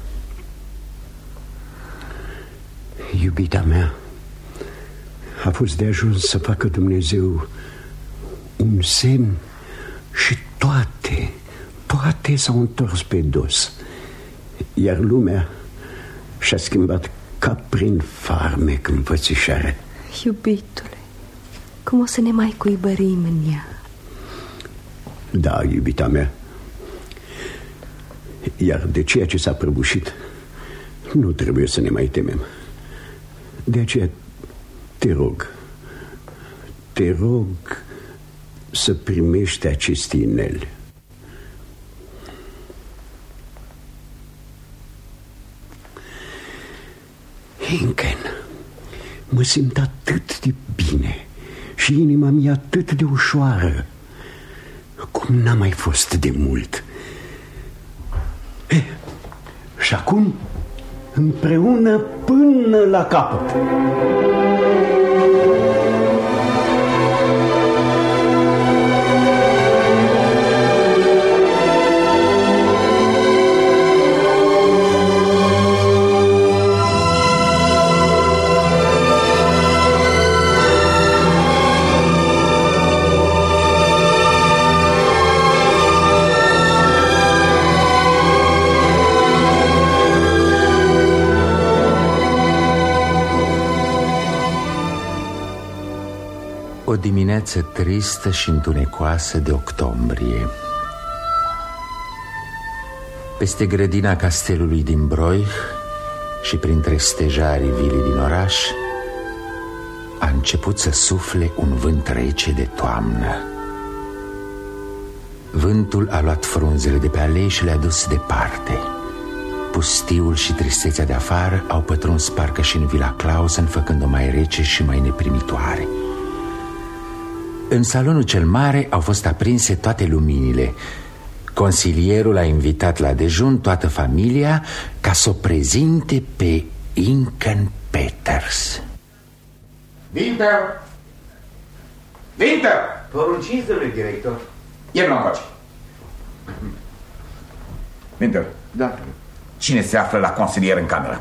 Iubita mea, a fost de ajuns să facă Dumnezeu un semn și toate s-au întors pe dos, iar lumea și-a schimbat ca prin farmec înfățișare. Iubitule, cum o să ne mai cuibărim în ea? Da, iubita mea, iar de ceea ce s-a prăbușit nu trebuie să ne mai temem. De aceea te rog să primești acest inel. Inken, mă simt atât de bine și inima mea atât de ușoară cum n-a mai fost de mult. Și acum împreună până la capăt. O dimineață tristă și întunecoasă de octombrie. Peste grădina castelului din Broich și printre stejarii vilii din oraș a început să sufle un vânt rece de toamnă. Vântul a luat frunzele de pe alei și le-a dus departe. Pustiul și tristețea de afară au pătruns parcă și în vila Clausen, făcând-o mai rece și mai neprimitoare. În salonul cel mare au fost aprinse toate luminile. Consilierul a invitat la dejun toată familia ca să o prezinte pe Inken Peters. Winter! Winter! Porunciți, domnule director. Ieri nu-mi face. Winter. Da. Cine se află la consilier în cameră?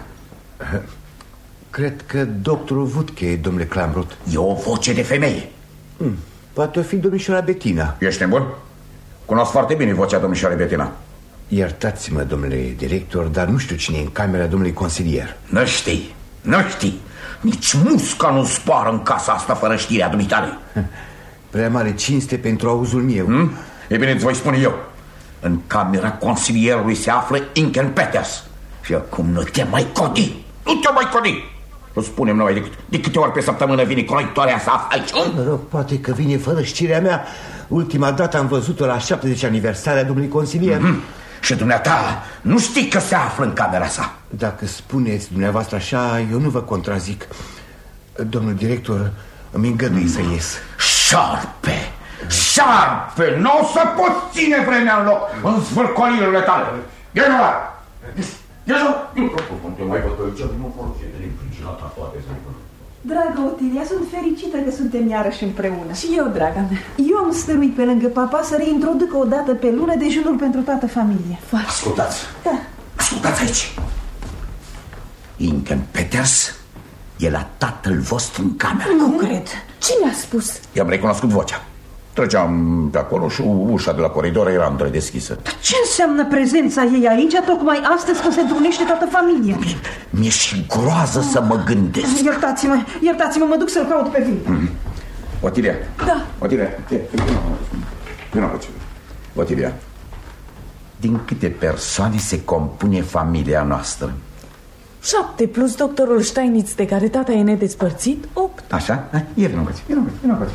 Cred că doctorul Vutche, domnule Klamroth. E o voce de femeie. Poate o fi domnișoara Bettina. Ești nebun? Cunosc foarte bine vocea domnișoarei Bettina. Iertați-mă, domnule director, dar nu știu cine e în camera domnului consilier. Nu știi, nu știi. Nici musca nu zboară în casa asta fără știrea dumitale. Prea mare cinste pentru auzul meu. E bine, îți voi spune eu. În camera consilierului se află Inken Peters. Și acum nu te mai codi. Nu te mai codi. Nu spunem numai de câte ori pe săptămână vine croitoarea să află aici. Mă rog, poate că vine fără știrea mea. Ultima dată am văzut-o la 70 aniversarea domnului consilier. Și dumneata nu știi că se află în camera sa. Dacă spuneți dumneavoastră așa, eu nu vă contrazic. Domnul director, îmi îngădui să ies. Șarpe! Șarpe! Nu o să poți ține vremea în loc în zvârcolirile tale. Ia-nu la! Dragă Otilia, sunt fericită că suntem iarăși împreună. Și eu, draga mea. Eu am stăruit pe lângă papa să reintroducă o dată pe lună dejunul pentru toată familia. Ascultați. Da. Ascultați aici. Inken Peters e la tatăl vostru în cameră. Nu cred. Cine a spus? I-am recunoscut vocea. Treceam de acolo și ușa de la coridor era întredeschisă. Dar ce înseamnă prezența ei aici tocmai astăzi când se întrunește toată familia? Mi-e și groază să mă gândesc. Iertați-mă, mă duc să-l caut pe vin. Otilia. Da. Otilia, Otilia, din câte persoane se compune familia noastră? 7 plus doctorul Steinitz, de care tata e nedespărțit, 8. Așa? Ieri nu învăț.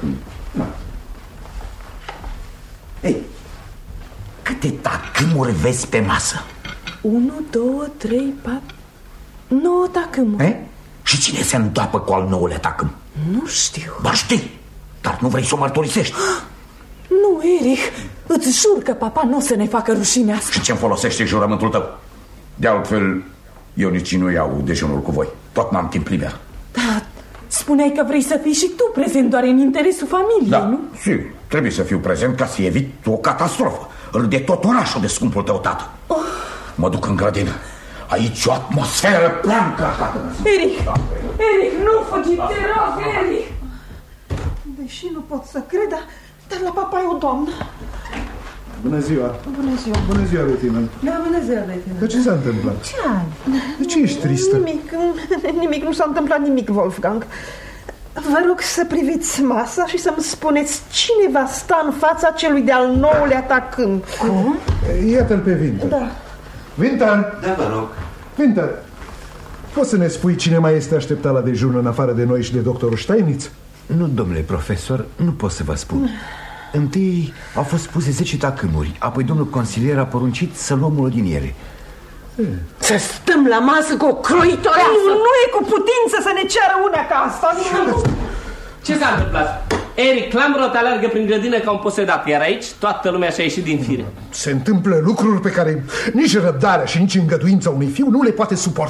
Ei, câte tacâmuri vezi pe masă? 1, 2, 3, 4, 9 tacâmuri. Și cine se îndoapă cu al 9-lea tacâm? Nu știu. Ba știi, dar nu vrei să o mărturisești. Nu, Erich, îți jur că papa nu o să ne facă rușine asta. Și ce-mi folosește jurământul tău? De altfel, eu nici nu iau dejunul cu voi. Tot n-am timp liber. Da, spuneai că vrei să fii și tu prezent doar în interesul familiei, nu? Sigur, trebuie să fiu prezent ca să evit o catastrofă. Râde tot orașul de scumpul tău tată. Mă duc în grădină. Aici o atmosferă prea încărcată. Erich, nu fugi, te rog, Erich. Deși nu pot să cred, dar la papa e o doamnă. Bună ziua. Bună ziua. Bună ziua, Bettina. Da, bună ziua, Bettina. Dar ce s-a întâmplat? Ce ai? De ce ești tristă? Nimic, nu s-a întâmplat nimic, Wolfgang. Vă rog să priviți masa și să-mi spuneți cine va sta în fața celui de-al 9-lea tacâm. Cum? Iată-l pe Winter. Da. Winter! Da, vă rog. Winter, poți să ne spui cine mai este așteptat la dejun în afară de noi și de doctorul Steinitz? Nu, domnule profesor, nu pot să vă spun. Întâi au fost puse 10 tacâmuri, apoi domnul consilier a poruncit să luăm unul din ele. Să stăm la masă cu o croitoreasă. Nu e cu putință să ne ceară una ca asta. Ce s-a întâmplat? Erich Klamroth alergă prin grădină ca un posedat, iar aici toată lumea și-a ieșit din fire. Se întâmplă lucruri pe care nici răbdarea și nici îngăduința unui fiu nu le poate suporta.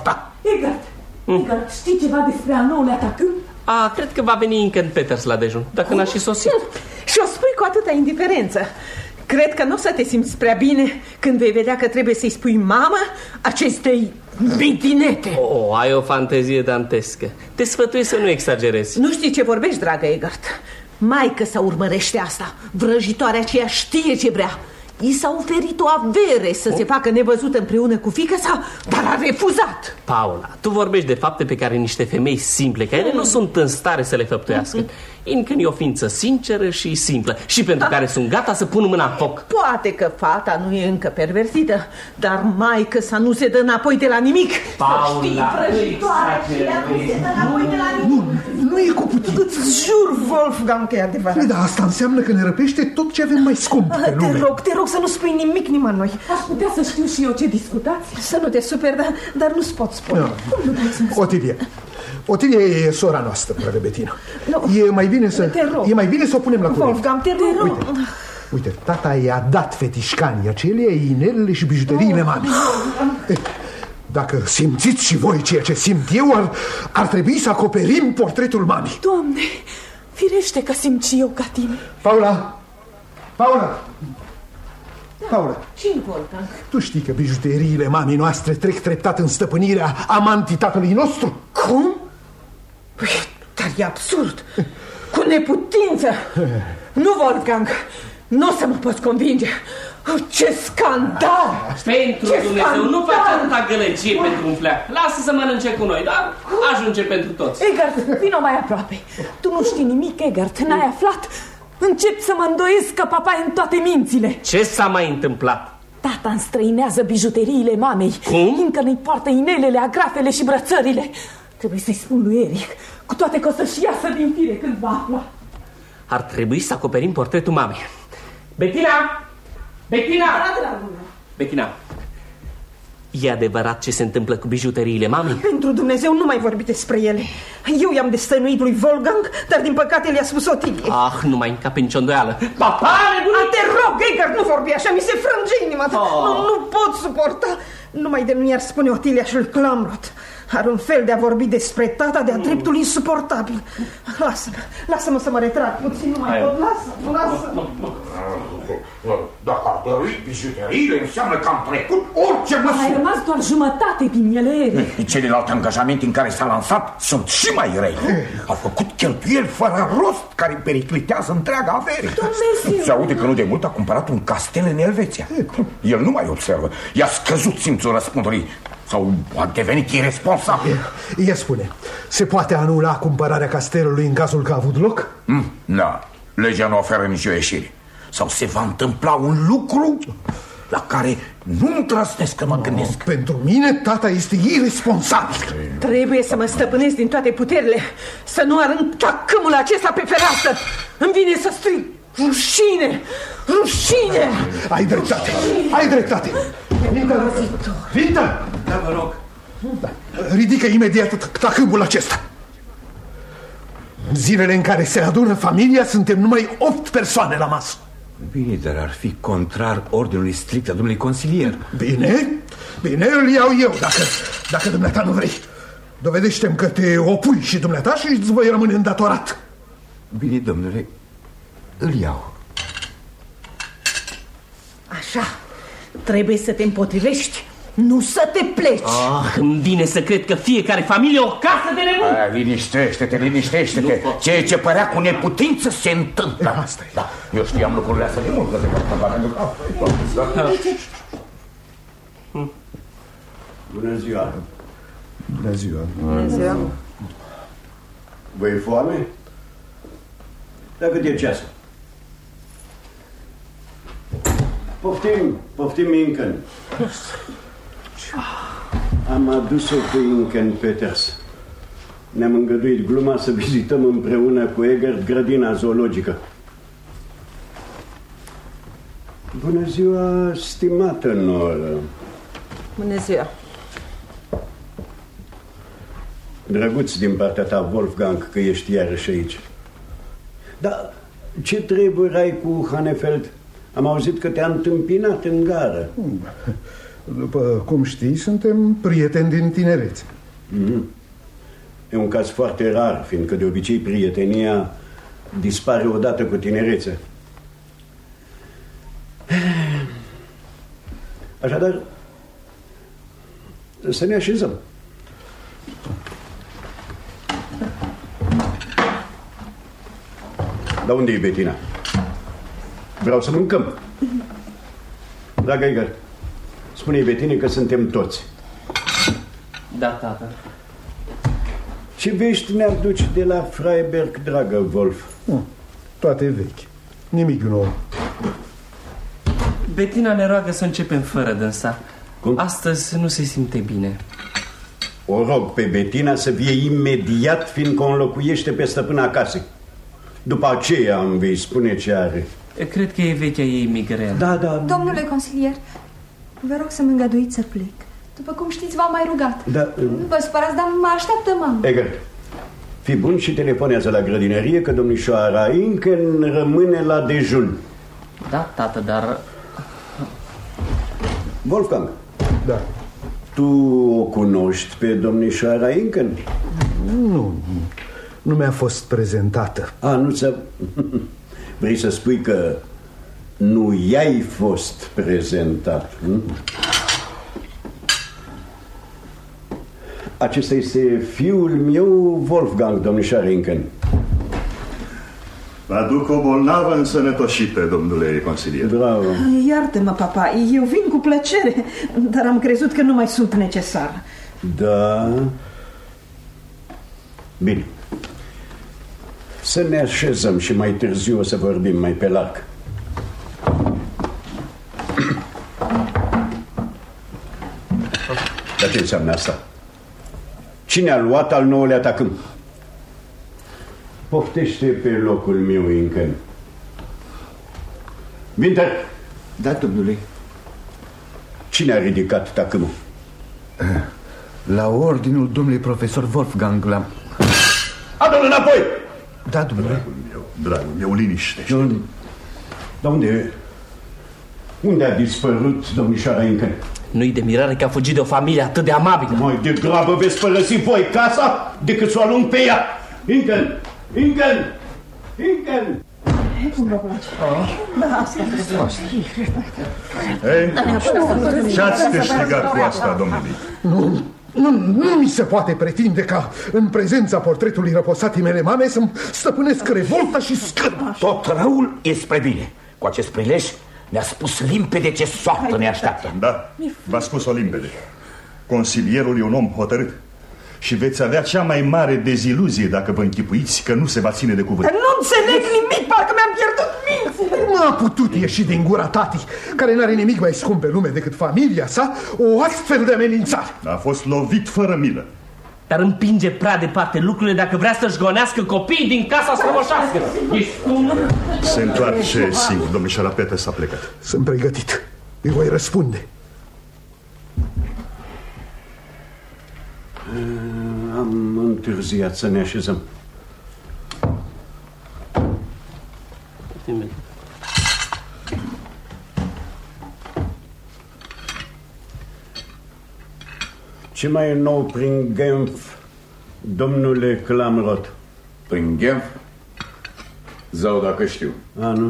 Egard, știi ceva despre al nouălea atacând? Cred că va veni încă în Peters la dejun, dacă n-a și sosit. Și o spui cu atâta indiferență. Cred că nu o să te simți prea bine când vei vedea că trebuie să-i spui mamă acestei mitinete. Ai o fantezie dantescă. Te sfătuiesc să nu exagerezi. Nu știi ce vorbești, dragă Egard. Maică să urmărește asta. Vrăjitoarea aceea știe ce vrea. I s-a oferit o avere să se facă nevăzută împreună cu fiica sa, dar a refuzat. Paula, tu vorbești de fapte pe care niște femei simple, care ele nu sunt în stare să le făptuiască. Incând e o ființă sinceră și simplă și pentru care sunt gata să pun mâna în foc. Poate că fata nu e încă perversită, dar maică sa nu se dă înapoi de la nimic. Paula, nu e cu putință. Îți jur, Wolfgang, că e adevărat. Dar asta înseamnă că ne răpește tot ce avem mai scump pe lume. Te rog să nu spui nimic nimănui. Aș putea să știu și eu ce discutați. Să nu te superi, dar nu-ți pot spune. Otilia e sora noastră, dragă Bettina. E mai bine să o punem la curent. Wolfgang, te rog. Uite, tata i-a dat fetișcanii acelea, inelele și bijuteriile mamei. Dacă simțiți și voi ceea ce simt eu, ar trebui să acoperim portretul mamei. Doamne, firește că simt și eu ca tine. Paula! Ce-i, Wolfgang? Tu știi că bijuteriile mamei noastre trec treptat în stăpânirea amantii tatălui nostru? Cum? Păi, dar e absurd. Cu neputință. Nu, Wolfgang, nu o să mă poți convinge. Ce scandal! Pentru Dumnezeu, nu faci atâta gălăgie pentru un fleac. Lasă să mănânce cu noi, dar ajunge pentru toți. Egard, vino mai aproape. Tu nu știi nimic, Egard, n-ai aflat? Încep să mă îndoiesc că papa e în toate mințile. Ce s-a mai întâmplat? Tata înstrăinează bijuteriile mamei. Cum? Încă ne-i poartă inelele, agrafele și brățările. Trebuie să-i spun lui Eric, cu toate că o să-și iasă din fire când va afla. Ar trebui să acoperim portretul mamei. Bettina! Bettina! E adevărat ce se întâmplă cu bijuteriile mamei? Pentru Dumnezeu, nu mai vorbi despre ele. Eu i-am destăinuit lui Wolfgang, dar din păcate le-a spus Otilie. Nu mai încape nicio îndoială. Papa, te rog, Egard, nu vorbi așa, mi se frânge inima. Nu pot suporta. Numai de nu i-ar spune Otilia și lui Clamrot. Are un fel de a vorbi despre tata de-a dreptul insuportabil. Lasă-mă să mă retrag puțin, nu mai pot, lasă-mă. Dacă a dăruit bijuteriile, înseamnă că am trecut orice măsură. Ai rămas doar jumătate din ele, Eric. Celelalte angajamente în care s-a lansat sunt și mai rei. A făcut cheltuieli fără rost care periclitează întreaga avere. Se aude că nu de mult a cumpărat un castel în Elveția. El nu mai observă. I-a scăzut simțul răspunderii. Sau a devenit irresponsabil. Ia spune, se poate anula cumpărarea castelului în cazul că a avut loc? Da, legea nu oferă nicio ieșire. Sau se va întâmpla un lucru la care nu îndrăznesc că mă gândesc. Pentru mine tata este irresponsabil. Trebuie să mă stăpânesc din toate puterile, să nu arunc tacâmul acesta pe fereastră. Îmi vine să strig rușine, rușine. Ai dreptate. Vintă! Da, vă rog. Ridică imediat tacâmul acesta. În zilele în care se adună familia, suntem numai 8 persoane la masă. Bine, dar ar fi contrar ordinului strict a domnului consilier. Bine, îl iau eu, dacă dumneata nu vrei. Dovedește-mi că te opui și dumneata și îți voi rămâne îndatorat. Bine, domnule, îl iau. Așa, trebuie să te împotrivești, nu să te pleci. Îmi vine să cred că fiecare familie o casă de nebun. Liniștește-te. Ceea ce părea cu neputință se întâmplă. Asta e. Da, eu știam lucrurile astea de mult. Bună ziua. Bună ziua. Vă e foame? Da, cât e ceasul? Poftim Inken. Am adus-o pe Inken Peters. Ne-am îngăduit gluma să vizităm împreună cu Egard grădina zoologică. Bună ziua, stimată noră. Bună ziua. Drăguț din partea ta, Wolfgang, că ești iarăși aici. Dar ce treburi ai cu Hanefeld? Am auzit că te-a întâmpinat în gară. După cum știi, suntem prieteni din tinerețe. E un caz foarte rar, fiindcă de obicei prietenia dispare odată cu tinerețea. Așadar, să ne așezăm. Dar unde e Bettina? Vreau să mâncăm. Dragă Igor, spune-i Bettinei că suntem toți. Da, tată. Ce vești ne aduci de la Freiberg, dragă Wolf? Toate vechi. Nimic nou. Bettina ne roagă să începem fără dânsa. Cum? Astăzi nu se simte bine. O rog pe Bettina să vie imediat, fiindcă o înlocuiește pe stăpâna casei. După aceea îmi vei spune ce are. Cred că e vechea ei migrenă. Da. Domnule consilier, vă rog să mă îngăduiți să plec. După cum știți, v-am mai rugat. Da. Nu vă spărați, dar mă așteaptă mama. Egert, fii bun și telefonează la grădinărie că domnișoara încă rămâne la dejun. Da, tată, dar... Wolfgang. Da. Tu o cunoști pe domnișoara Inken? Nu mi-a fost prezentată. Nu ți-a... Vrei să spui că nu i-ai fost prezentat? Acesta este fiul meu, Wolfgang, domnișoară Inken. Aduc o bolnavă însănătoșită, domnule consilier. Bravo. Iartă-mă, papa, eu vin cu plăcere, dar am crezut că nu mai sunt necesar. Da. Bine. Să ne așezăm și mai târziu o să vorbim mai pe larg. Dar ce înseamnă asta? Cine a luat al nouălea tacâm? Poftește pe locul meu, Inken. Winter! Da, domnule. Cine a ridicat tacâmul? La ordinul domnului profesor Wolfgang l-am... Adu-l înapoi! Da, domnule. Dragul meu, liniște. Dar unde a dispărut domnișoara Inken? Nu-i de mirare că a fugit de o familie atât de amabilă. Mai degrabă veți părăsi voi casa decât să o alung pe ea. Inken! Cum vă place? Da, asta Ei, ce-ați câștigat cu asta, domnule? Nu mi se poate pretinde ca în prezența portretului răposatii mele mame să-mi stăpânesc revolta și scârba. Tot răul e spre bine. Cu acest prilej ne-a spus limpede ce soartă ne așteaptă. Da, v-a spus-o limpede. Consilierul e un om hotărât și veți avea cea mai mare deziluzie dacă vă închipuiți că nu se va ține de cuvânt. Nu înțeleg nimic, parcă mi-am pierdut mințile. Nu a putut ieși din gura tati, care n-are nimic mai scump pe lume decât familia sa, o astfel de amenințare. A fost lovit fără milă. Dar împinge prea departe lucrurile dacă vrea să-și gonească copiii din casa strămoșească. Ești cum? Se întoarce singur, domnișoara Petre s-a plecat. Sunt pregătit, îi voi răspunde. Am întârziat să ne așezăm. Ce mai e nou prin Genf, domnule Klamroth? Prin Genf? Zău dacă știu. Nu.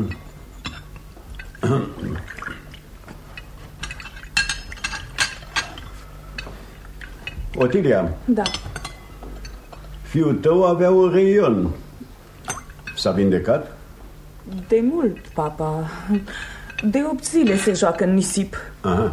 Otilia. Da. Fiul tău avea o reion. S-a vindecat? De mult, papa. De 8 zile se joacă în nisip. Aha.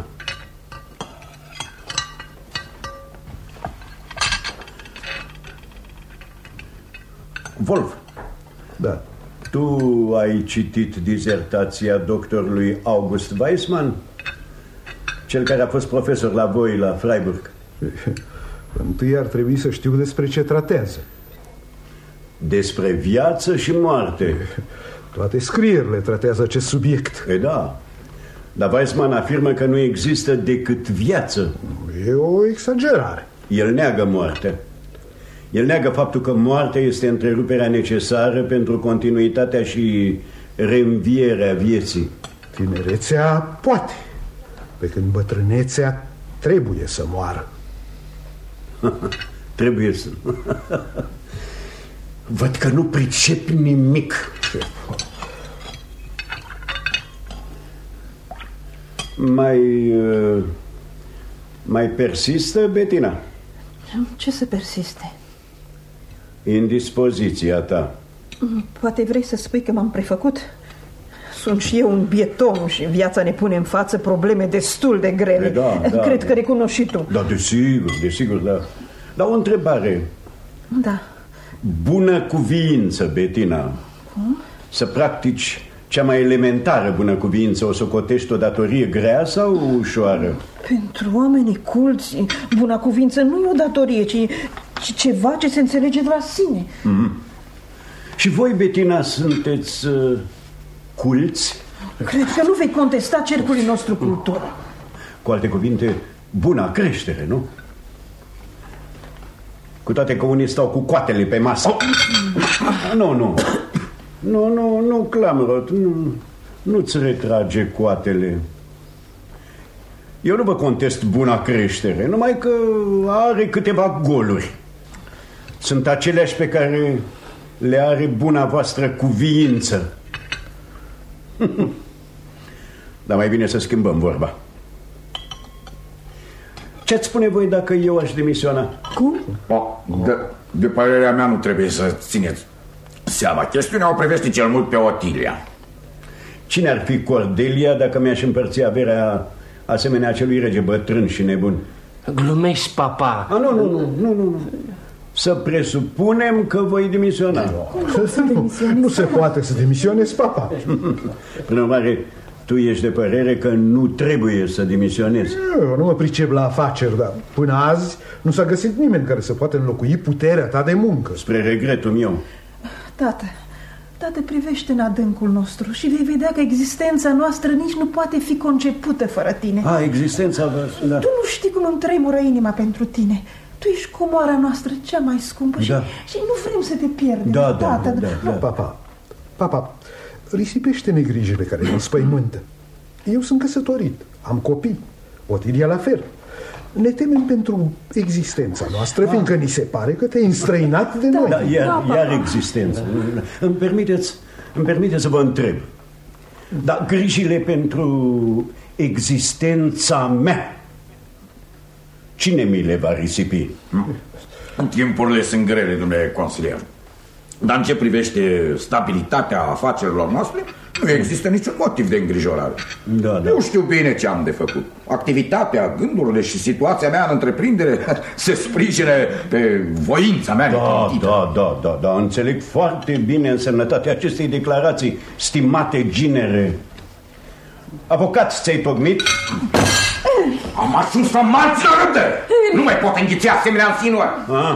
Wolf. Da. Tu ai citit dizertația doctorului August Weissmann? Cel care a fost profesor la voi la Freiburg. Întâi ar trebui să știu despre ce tratează. Despre viață și moarte. Toate scrierile tratează acest subiect. Da. Dar Weissmann afirmă că nu există decât viață. E o exagerare. El neagă moartea. El neagă faptul că moartea este întreruperea necesară pentru continuitatea și reînvierea vieții. Tinerețea poate, pe când bătrânețea trebuie să moară. Trebuie să... Văd că nu pricep nimic. Mai persistă, Bettina? Ce să persiste? Indispoziția ta. Poate vrei să spui că m-am prefăcut? Sunt și eu un bieton și viața ne pune în față probleme destul de grele. Cred că recunoști și tu. Da, desigur, da. Dar o întrebare. Da. Bună cuviință, Bettina. Să practici cea mai elementară bunăcuviință, o socotești o datorie grea sau ușoară? Pentru oamenii culți, bunăcuvință nu e o datorie, ci ceva ce se înțelege de la sine. Și voi, Bettina, sunteți culți? Cred că nu vei contesta cercului nostru cultură. Cu alte cuvinte, buna creștere, nu? Cu toate că unii stau cu coatele pe masă. Nu, Clamrot, nu-ți retrage coatele. Eu nu vă contest buna creștere, numai că are câteva goluri. Sunt aceleași pe care le are buna voastră cuviință. Dar mai bine să schimbăm vorba. Ce-ați spune voi dacă eu aș demisiona? Cum? De părerea mea nu trebuie să țineți seama. Chestiunea o privește cel mult pe Otilia. Cine ar fi Cordelia dacă mi-aș împărți averea asemenea acelui rege bătrân și nebun? Glumești, papa. Nu. Să presupunem că voi demisiona. Nu se poate să demisionezi, papa. Prin urmare, tu ești de părere că nu trebuie să demisionezi. Eu nu mă pricep la afaceri, dar până azi nu s-a găsit nimeni care să poată înlocui puterea ta de muncă. Spre regretul meu. Tată, privește în adâncul nostru și vei vedea că existența noastră nici nu poate fi concepută fără tine. Existența voastră, da. Tu nu știi cum îmi tremură inima pentru tine. Tu ești comoara noastră cea mai scumpă și nu vrem să te pierdem. Da. Papa, risipește-ne grijile care ne înspăimântă. Eu sunt căsătorit, am copii, Otilia la fel. Ne temem pentru existența noastră, fiindcă ni se pare că te-ai înstrăinat de noi. Iar existența. Îmi permite să vă întreb. Dar grijile pentru existența mea, cine mi le va risipi? Timpurile sunt grele, domnule consilier. Dar în ce privește stabilitatea afacerilor noastre, nu există niciun motiv de îngrijorare. Eu știu bine ce am de făcut. Activitatea, gândurile și situația mea în întreprindere se sprijine pe voința mea. Da, înțeleg foarte bine însemnătatea acestei declarații, stimate ginere. Avocat, ți-ai tocmit? Am ajuns la marți la răbdă. Nu mai pot înghiți asemenea insinuări.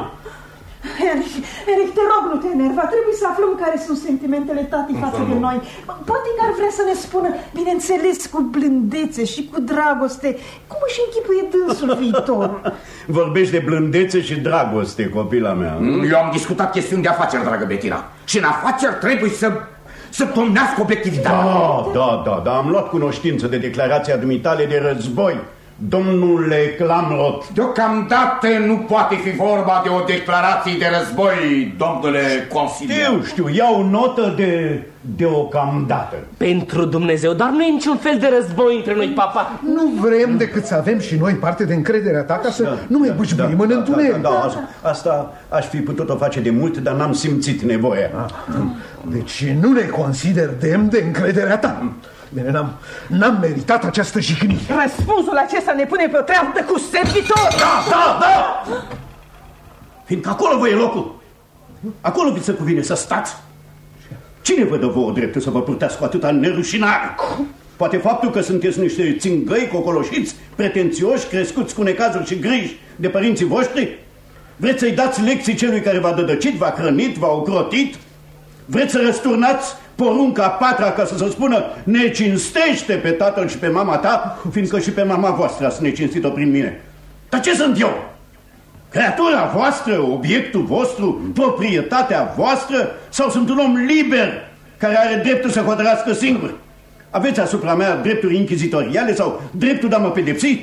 Eric, te rog, nu te enerva. Trebuie să aflăm care sunt sentimentele tatii față de noi. Poate că ar vrea să ne spună, bineînțeles, cu blândețe și cu dragoste, cum își închipuie dânsul viitorul. Vorbești de blândețe și dragoste, copila mea. Eu am discutat chestiuni de afaceri, dragă Bettina. Și în afaceri trebuie să domnească obiectivitatea. Da, am luat cunoștință de declarația dumitale de război, domnule Clamrot. Deocamdată nu poate fi vorba de o declarație de război, domnule consilier. Știu, iau notă de deocamdată. Pentru Dumnezeu, dar nu e niciun fel de război între noi, papa. Nu vrem decât să avem și noi parte de încrederea ta ca să nu mai bâșbâim în întuneric. Asta aș fi putut-o face de mult, dar n-am simțit nevoia. Deci nu ne consider demn de încrederea ta. Bine, n-am meritat această jignire. Răspunsul acesta ne pune pe o treaptă cu servitor. Da! Fiindcă acolo vă e locul. Acolo vi se cuvine să stați. Cine vă dă vouă dreptul să vă purtați cu atâta nerușinare? Poate faptul că sunteți niște țingăi cocoloșiți, pretențioși, crescuți cu necazuri și griji de părinții voștri? Vreți să-i dați lecții celui care v-a dădăcit, v-a hrănit, v-a ocrotit? Vreți să răsturnați porunca patra ca să se spună ne cinstește pe tatăl și pe mama ta, fiindcă și pe mama voastră ați necinstit-o prin mine? Dar ce sunt eu? Creatura voastră, obiectul vostru, proprietatea voastră, sau sunt un om liber care are dreptul să hotărască singur? Aveți asupra mea drepturi inchizitoriale sau dreptul de a mă pedepsi?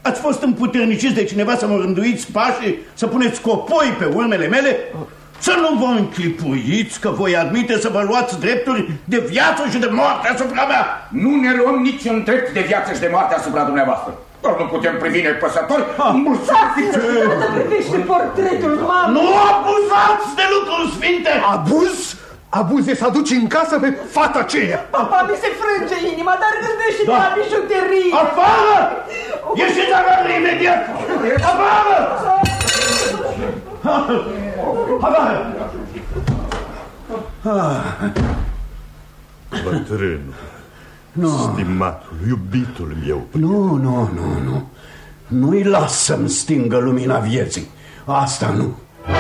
Ați fost împuterniciți de cineva să mă rânduiți pașii, să puneți copoi pe urmele mele? Să nu vă închipuiți că voi admite să vă luați drepturi de viață și de moarte asupra mea. Nu ne luăm niciun drept de viață și de moarte asupra dumneavoastră. Doar nu putem privi nepăsători. Privește portretul mamei. Nu abuzați de lucruri sfinte! Abuz? Abuz e să aduci în casă pe fata aceea. Papa, mi se frânge inima, dar gândește-te la bijuterie. Afară! Ieșiți afară imediat! Afară! Afară! Bătrân, stimatul, iubitul meu. Nu. Nu-i las să-mi stingă lumina vieții. Asta nu.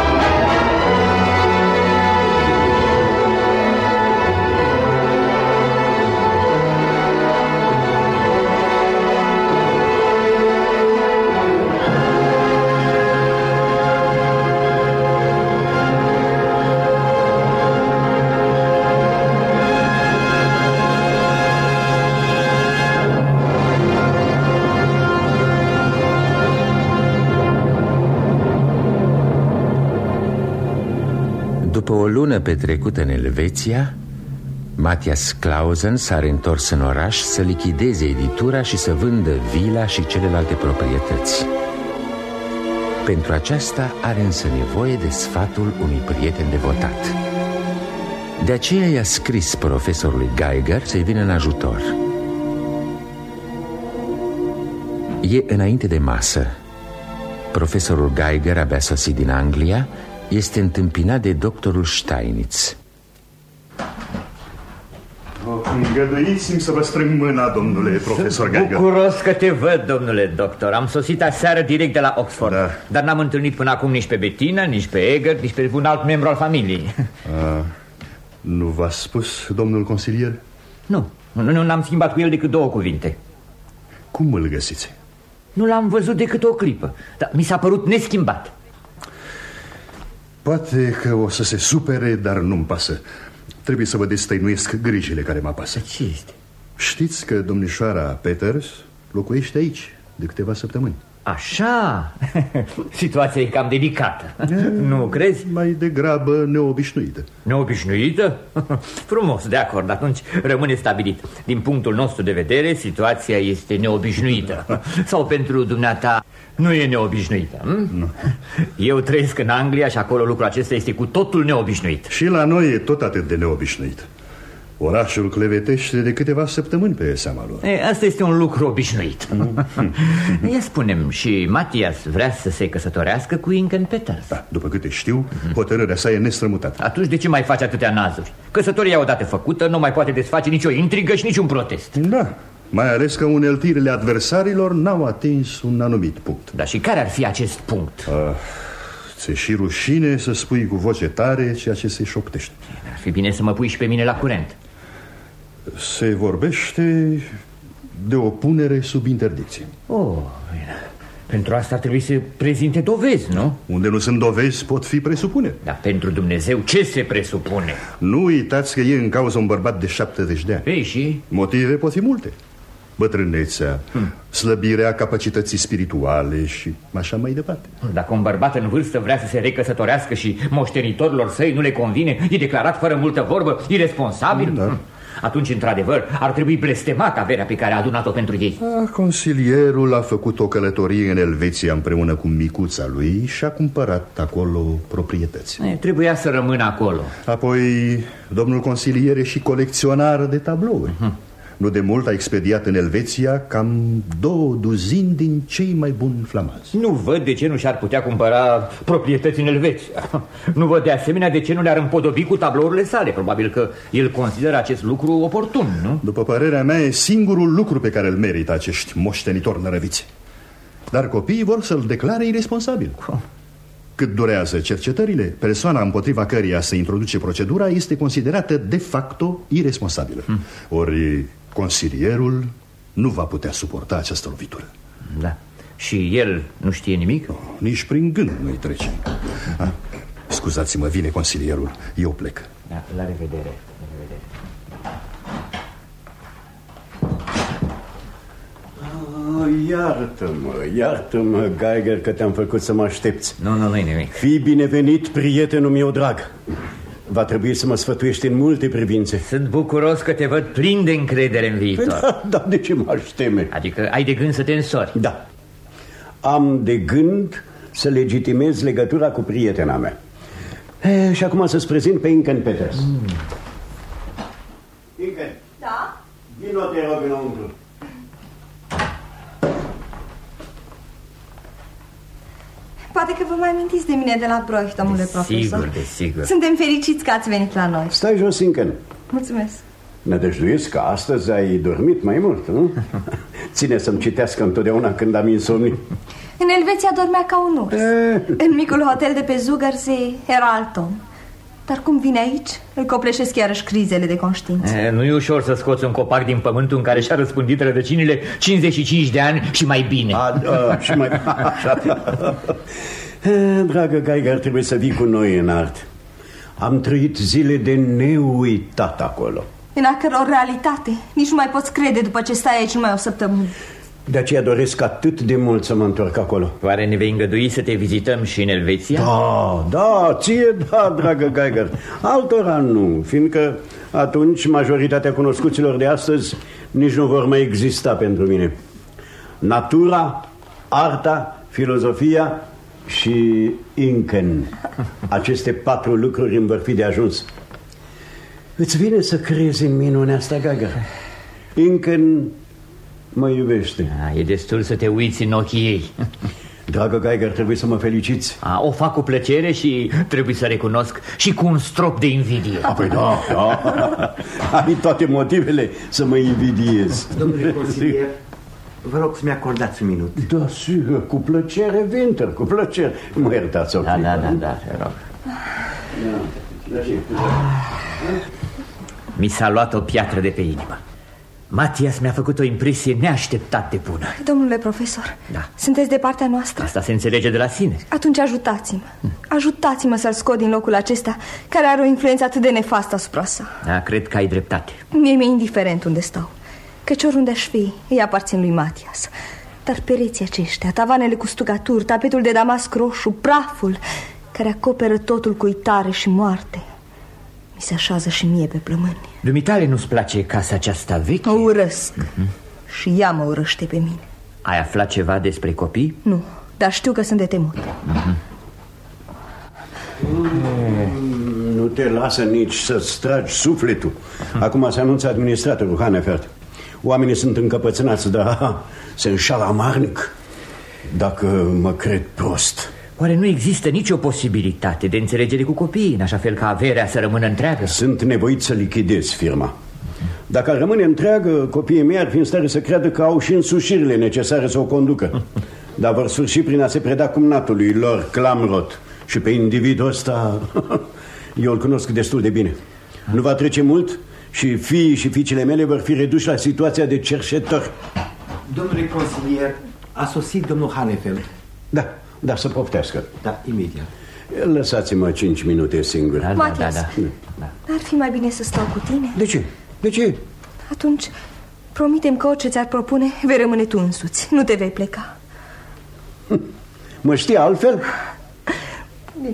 După o lună petrecută în Elveția, Matthias Clausen s-a reîntors în oraș să lichideze editura și să vândă vila și celelalte proprietăți. Pentru aceasta are însă nevoie de sfatul unui prieten devotat. De aceea i-a scris profesorului Geiger să-i vină în ajutor. E înainte de masă. Profesorul Geiger, abia sosit din Anglia, este întâmpinat de doctorul Steinitz. Îngăduiți-mi să vă strâng mâna, domnule profesor Geiger. Bucuros că te văd, domnule doctor. Am sosit aseară direct de la Oxford, dar n-am întâlnit până acum nici pe Bettina, nici pe Eger, nici pe un alt membru al familiei. Nu v-a spus domnul consilier? Nu, n-am schimbat cu el decât 2 cuvinte. Cum îl găsiți? Nu l-am văzut decât o clipă, dar mi s-a părut neschimbat. Poate că o să se supere, dar nu-mi pasă. Trebuie să vă destăinuiesc grijile care mă apasă. Ce este? Știți că domnișoara Peters locuiește aici de câteva săptămâni. Așa? Situația e cam delicată. Nu crezi? Mai degrabă neobișnuită. Neobișnuită? Frumos, de acord, atunci rămâne stabilit. Din punctul nostru de vedere, situația este neobișnuită. Sau pentru dumneata nu e neobișnuită. Nu. Eu trăiesc în Anglia și acolo lucrul acesta este cu totul neobișnuit. Și la noi e tot atât de neobișnuit. Orașul clevetește de câteva săptămâni pe seama lor. Asta este un lucru obișnuit. Ia spunem, și Matthias vrea să se căsătorească cu Inken Peters. Da, după câte știu, hotărârea sa e nestrămutată. Atunci de ce mai face atâtea nazuri? Căsătoria odată făcută nu mai poate desface nicio intrigă și niciun protest. Da, mai ales că uneltirile adversarilor n-au atins un anumit punct. Dar și care ar fi acest punct? Ți-e și rușine să spui cu voce tare ceea ce se șoptește. Ar fi bine să mă pui și pe mine la curent. Se vorbește de o punere sub interdicție. Pentru asta ar trebui să prezinte dovezi, nu? Unde nu sunt dovezi, pot fi presupuneri. Dar pentru Dumnezeu, ce se presupune? Nu uitați că e în cauză un bărbat de 70 de ani. Ei, și? Motive pot fi multe. Bătrânețea, slăbirea capacității spirituale și așa mai departe. Dacă un bărbat în vârstă vrea să se recăsătorească și moștenitorilor săi nu le convine, e declarat fără multă vorbă iresponsabil? Da. Atunci, într-adevăr, ar trebui blestemat averea pe care a adunat-o pentru ei. Consilierul a făcut o călătorie în Elveția împreună cu micuța lui și a cumpărat acolo proprietăți. Trebuia să rămână acolo. Apoi, domnul consilier e și colecționar de tablouri. Nu de mult a expediat în Elveția cam 2 duzini din cei mai buni flamanzi. Nu văd de ce nu și-ar putea cumpăra proprietăți în Elveția. Nu văd de asemenea de ce nu le-ar împodobi cu tablourile sale. Probabil că el consideră acest lucru oportun, nu? După părerea mea, e singurul lucru pe care îl merită acești moștenitori nărăviți. Dar copiii vor să-l declare iresponsabil. Cât durează cercetările, persoana împotriva căreia se introduce procedura este considerată de facto iresponsabilă. Ori consilierul nu va putea suporta această lovitură. Da. Și el nu știe nimic? Nici prin gând nu-i trece. Scuzați-mă, vine consilierul. Eu plec. Da, la revedere. Iartă-mă, Geiger, că te-am făcut să mă aștepți. Nu-i nimic. Fii binevenit, prietenul meu drag. Va trebui să mă sfătuiești în multe privințe. Sunt bucuros că te văd plin de încredere în viitor. Da, de ce m-aș teme? Adică ai de gând să te însori? Da. Am de gând să legitimez legătura cu prietena mea. Și acum să-ți prezint pe Inken Peters. Inken. Da? Vino, te rog, înăuntru. Poate că vă mai amintiți de mine de la Broich, domnule profesor. Desigur. Suntem fericiți că ați venit la noi. Stai jos, Inken. Mulțumesc. Nădăjduiesc că astăzi ai dormit mai mult, nu? Ține să-mi citească întotdeauna când am insomnii. În Elveția dormea ca un urs. În micul hotel de pe Zugersee era alt om. Dar cum vine aici, îl copleșesc iarăși crizele de conștiință. Nu e ușor să scoți un copac din pământul în care și-a răspândit rădăcinile 55 de ani și mai bine. Și mai așa. Dragă Geiger, trebuie să vii cu noi în art. Am trăit zile de neuitat acolo. În a căror realitate nici nu mai poți crede după ce stai aici numai o săptămână. De aceea doresc atât de mult să mă întorc acolo. Oare ne vei îngădui să te vizităm și în Elveția? Da, ție da, dragă Geiger. Altora nu, fiindcă atunci majoritatea cunoscuților de astăzi nici nu vor mai exista pentru mine. Natura, arta, filozofia și Inken. Aceste 4 lucruri îmi vor fi de ajuns. Îți vine să crezi în minunea asta, Geiger? Inken mă iubește. E destul să te uiți în ochii ei. Dragă Geiger, trebuie să mă feliciți. O fac cu plăcere și trebuie să recunosc și cu un strop de invidie. Păi da. Ai toate motivele să mă invidiez. Domnule consilier, vă rog să-mi acordați un minut. Da, sigur, cu plăcere, Winter, cu plăcere. Mă iertați, ok? Da, te rog. Mi s-a luat o piatră de pe inimă. Matias mi-a făcut o impresie neașteptat de bună. Domnule profesor, sunteți de partea noastră? Asta se înțelege de la sine. Atunci ajutați-mă. Ajutați-mă să-l scot din locul acesta, care are o influență atât de nefastă asupra sa. Cred că ai dreptate. Mie mi-e indiferent unde stau, căci oriunde aș fi, îi aparțin lui Matias. Dar pereții aceștia, tavanele cu stucaturi, tapetul de damasc roșu, praful care acoperă totul cu uitare și moarte, mi se așează și mie pe plămâni. Dumitale, nu-ți place casa aceasta veche? O urăsc. Și ea mă urăște pe mine. Ai aflat ceva despre copii? Nu, dar știu că sunt de temut. Nu te lasă nici să-ți tragi sufletul. Acum se anunță administratorul Hanefeld. Oamenii sunt încăpățânați, dar se înșală amarnic. Dacă mă cred prost. Oare nu există nicio posibilitate de înțelegere cu copiii, în așa fel ca averea să rămână întreagă? Sunt nevoit să lichidez firma. Dacă ar rămâne întreagă, copiii mei ar fi în stare să creadă că au și însușirile necesare să o conducă. Dar vor sfârși prin a se preda cumnatului lor, Klamroth. Și pe individul ăsta eu îl cunosc destul de bine. Nu va trece mult și fiii și fiicele mele vor fi reduși la situația de cerșetori. Domnule consilier, a sosit domnul Hanefeld. Da, să poftească. Da, imediat. Lăsați-mă 5 minute singur. Matias, ar fi mai bine să stau cu tine? De ce? Atunci, promitem că orice ți-ar propune, vei rămâne tu însuți. Nu te vei pleca. Mă știi altfel? Bine.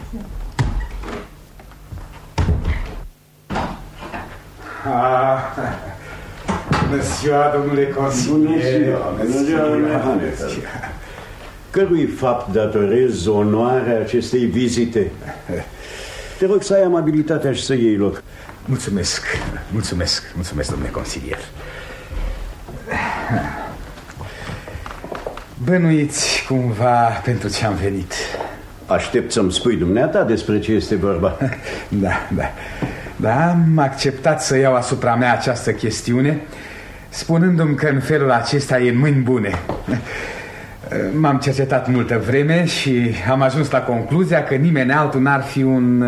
Bună ziua, domnule consilier. Bună ziua, domnule Hanefeld. Cărui fapt datorez onoarea acestei vizite? Te rog să ai amabilitatea și să iei loc. Mulțumesc, domnule consilier. Bănuiți cumva pentru ce am venit. Aștept să-mi spui dumneata despre ce este vorba. Da, am acceptat să iau asupra mea această chestiune, spunându-mi că în felul acesta e în mâini bune. M-am cercetat multă vreme și am ajuns la concluzia că nimeni altul n-ar fi un,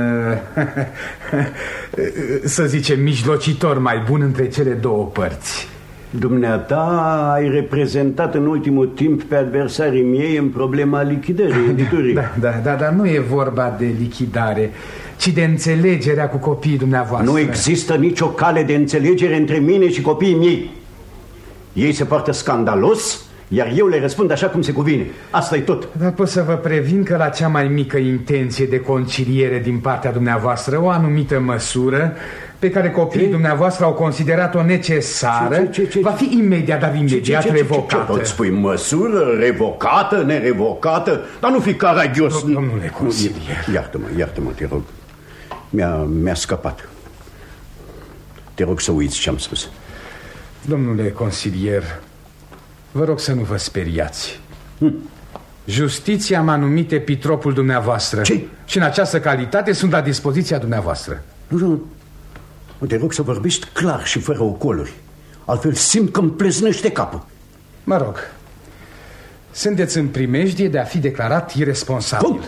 să zicem, mijlocitor mai bun între cele două părți. Dumneata ai reprezentat în ultimul timp pe adversarii miei în problema lichidării editurii. Dar nu e vorba de lichidare, ci de înțelegerea cu copiii dumneavoastră. Nu există nicio cale de înțelegere între mine și copiii miei. Ei se poartă scandalos, iar eu le răspund așa cum se cuvine. Asta e tot. Dar pot să vă previn că la cea mai mică intenție de conciliere din partea dumneavoastră, o anumită măsură pe care copiii dumneavoastră au considerat-o necesară, va fi imediat, dar imediat revocată. Ce tot spui? Măsură? Revocată? Nerevocată? Dar nu fi caragios. Domnule consilier. Iartă-mă, te rog. Mi-a scăpat. Te rog să uiți ce am spus. Domnule consilier, vă rog să nu vă speriați. Justiția m-a numit epitropul dumneavoastră. Ce? Și în această calitate sunt la dispoziția dumneavoastră. Nu, te rog să vorbești clar și fără ocoluri. Altfel simt că îmi pleznește capul. Mă rog, sunteți în primejdie de a fi declarat iresponsabil.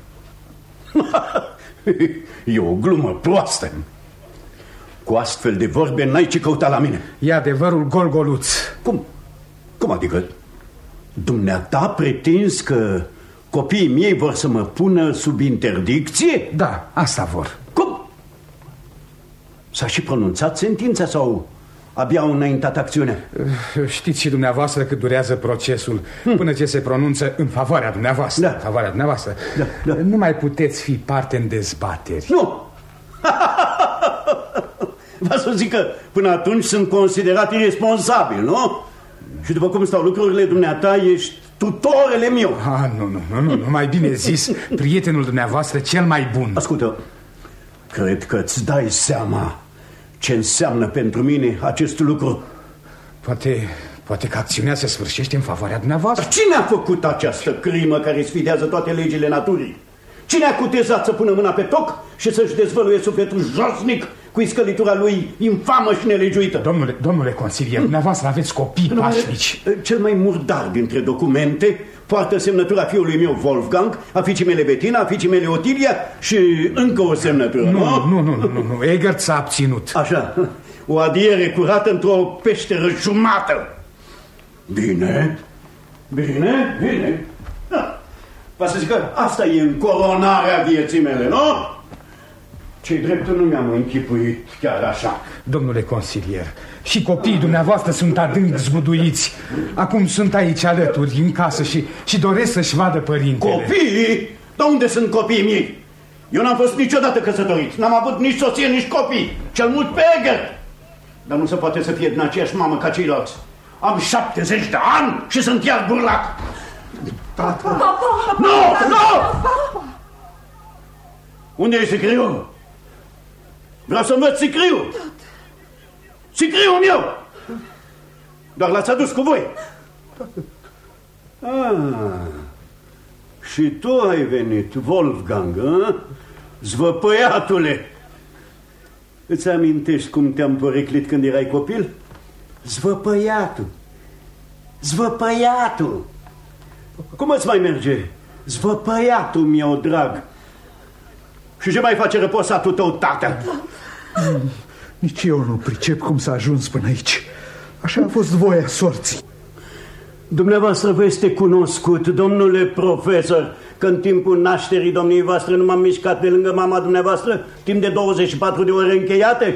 E o glumă proastă. Cu astfel de vorbe n-ai ce căuta la mine. E adevărul gol-goluț. Cum adică? Dumneata pretinzi că copiii mei vor să mă pună sub interdicție? Da, asta vor. Cum? S-a și pronunțat sentința sau abia au înaintat acțiunea? Știți și dumneavoastră cât durează procesul până ce se pronunță în favoarea dumneavoastră. Da. În favoarea dumneavoastră. Da. Nu mai puteți fi parte în dezbateri. Nu! Vă să zic că până atunci sunt considerat irresponsabil, nu? Și după cum stau lucrurile, dumneata ești tutorele meu. Nu, mai bine zis, prietenul dumneavoastră cel mai bun. Ascultă, cred că îți dai seama ce înseamnă pentru mine acest lucru. Poate că acțiunea se sfârșește în favoarea dumneavoastră. Cine a făcut această crimă care sfidează toate legile naturii? Cine a cutezat să pună mâna pe toc și să-și dezvăluie sufletul josnic cu iscălitura lui infamă și nelegiuită? Domnule consilier, dumneavoastră aveți copii pașnici. Cel mai murdar dintre documente poartă semnătura fiului meu Wolfgang, a fiicii mele Bettina, a fiicii mele Otilia și încă o semnătură. Nu, Egert s-a abținut. Așa, o adiere curată într-o peșteră jumată. Bine. Va să zic că asta e încoronarea vieții mele, nu? Ce-i dreptul nu mi-am închipuit chiar așa. Domnule consilier, și copiii dumneavoastră sunt adânc zguduiți. Acum sunt aici alături, în casă și doresc să-și vadă părintele. Copii? Dar unde sunt copiii mei? Eu n-am fost niciodată căsătorit. N-am avut nici soție, nici copii. Cel mult pe Egert. Dar nu se poate să fie din aceeași mamă ca ceilalți. Am 70 de ani și sunt iar burlac. Tata. Nu! Unde e sicriul? Vreau să învăț sicriul. Sicriul meu! Doar l-ați adus cu voi. Și tu ai venit, Wolfgang, zvăpăiatule. Îți amintești cum te-am poreclit când erai copil? Zvăpăiatul. Cum îți mai merge? Zvăpăiatul meu drag. Și ce mai face răposatul tău, tată? Nici eu nu pricep cum s-a ajuns până aici. Așa a fost voia sorții. Dumneavoastră vă este cunoscut, domnule profesor, că în timpul nașterii domniei voastre nu m-am mișcat pe lângă mama dumneavoastră timp de 24 de ore încheiate?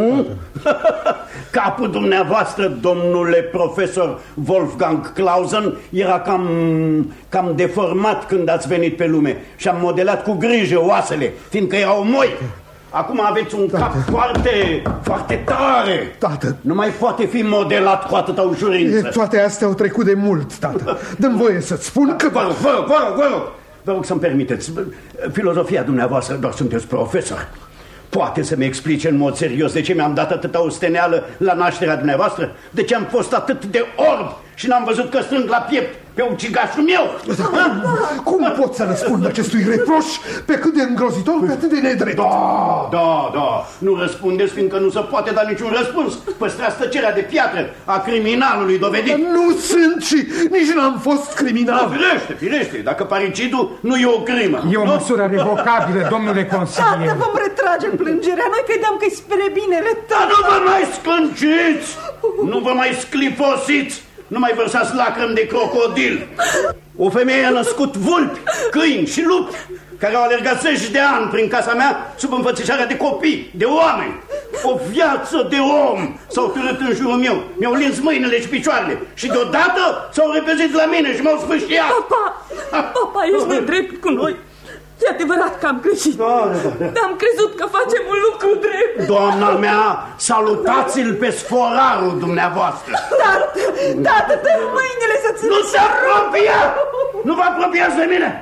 Capul dumneavoastră, domnule profesor Wolfgang Clausen, era cam deformat când ați venit pe lume și am modelat cu grijă oasele, fiindcă erau moi. Acum aveți un cap foarte, foarte tare. Tată. Nu mai poate fi modelat cu atâta ușurință. Toate astea au trecut de mult, tată. Dă-mi voie să-ți spun că... Vă rog să-mi permiteți. Filozofia dumneavoastră, doar sunteți profesor. Poate să-mi explice în mod serios de ce mi-am dat atâta osteneală la nașterea dumneavoastră? De ce am fost atât de orb și n-am văzut că strâng la piept pe ucigașul meu? Cum pot să răspund acestui reproș pe cât de îngrozitor, pe atât de nedrept? Da. Nu răspundeți, fiindcă nu se poate da niciun răspuns. Păstrați tăcerea de piatră a criminalului dovedit. Nu sunt și nici n-am fost criminal. Firește. Dacă paricidul nu e o crimă. E o măsură revocabilă, domnule consilier. Tată, vom retrage plângerea. Noi credeam că e spre binele tău. Nu vă mai scânciți! Nu vă mai sclifosiți! Nu mai vărsați lacrimi de crocodil. O femeie a născut vulpi, câini și lupi. care au alergat zeci de ani prin casa mea sub înfățișarea de copii, de oameni. O viață de om s-au târât în jurul meu, mi-au lins mâinile și picioarele și deodată s-au repezit la mine și m-au sfâșiat. Papa, ești nedrept cu noi. E adevărat că am greșit. Dar am crezut că facem un lucru drept. Doamna mea, salutați-l pe sforarul dumneavoastră. Tată, dă mâinile să țină. Nu se apropia! Nu vă apropiați de mine!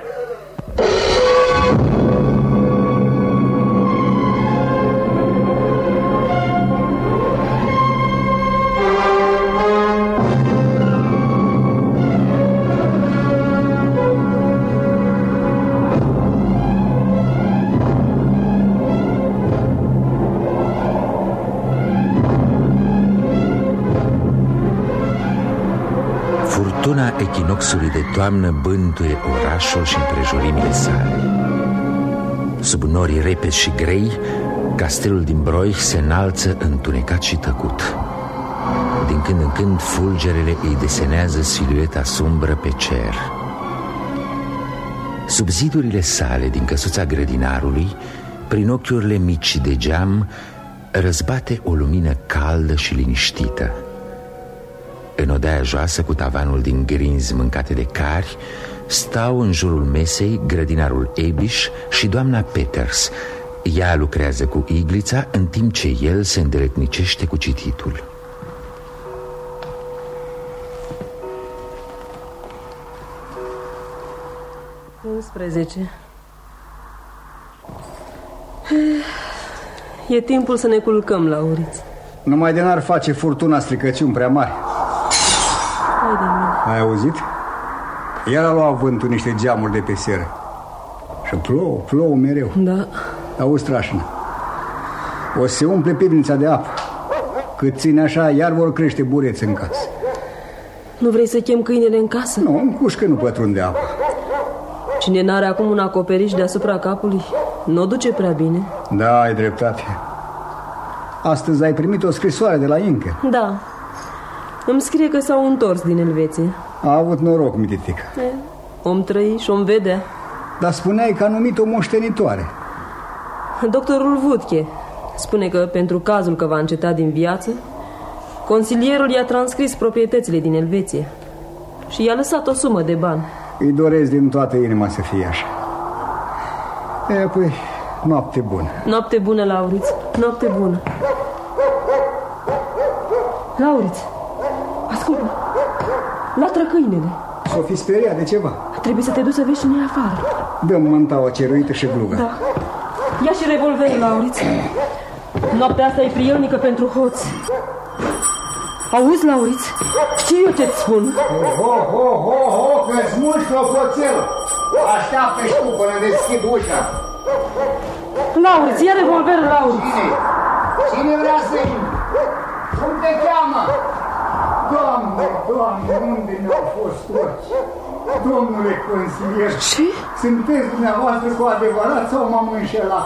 Furtuna echinoxului de toamnă bântuie orașul și împrejurimile sale. Sub norii repezi și grei, castelul din Broich se înalță întunecat și tăcut. Din când în când fulgerele îi desenează silueta sumbră pe cer. Sub zidurile sale din căsuța grădinarului, prin ochiurile mici de geam, răzbate o lumină caldă și liniștită. În odaia joasă cu tavanul din grinzi mâncate de cari stau în jurul mesei grădinarul Ebiș și doamna Peters. Ea lucrează cu iglița în timp ce el se îndeletnicește cu cititul. E timpul să ne culcăm, Lauriț. Numai de n-ar face furtuna stricăciuni prea mari. Ai auzit? Iar a luat vântul niște geamuri de pe seră. Și plouă mereu. Da. Auzi, Strașnă, o să se umple pivnița de apă. Cât ține așa, iar vor crește bureți în casă. Nu vrei să chem câinele în casă? Nu, în cușcă nu pătrunde apă. Cine n-are acum un acoperiș deasupra capului, n-o duce prea bine. Da, ai dreptate. Astăzi ai primit o scrisoare de la Incă. Da. Îmi scrie că s-au întors din Elveția. A avut noroc, mititică. Om trăi și om vedea. Dar spuneai că a numit o moștenitoare. Doctorul Vudche spune că pentru cazul că va înceta din viață, consilierul i-a transcris proprietățile din Elveția și i-a lăsat o sumă de bani. Îi doresc din toată inima să fie așa. Apoi, noapte bună. Noapte bună, Lauriț. Noapte bună. Lauriț, ascultă, latră câinele. S-o fi speriat de ceva. Trebuie să te duci să vezi cine e afară. Dă-mi mântaua ceruită și gluga. Da. Ia și revolverul, Lauriț. Noaptea asta e prielnică pentru hoț. Auzi, Lauriț? Știi eu ce-ți spun? Ho, că-ți muși clopoțel. Așteaptă și tu până deschid ușa. Lauriț, ia revolverul, Lauriț. Cine vrea să intri? Cum te cheamă? Doamne, unde mi-au fost ochi? Domnule consilier, ce? Sunteți dumneavoastră cu adevărat sau m-am înșelat?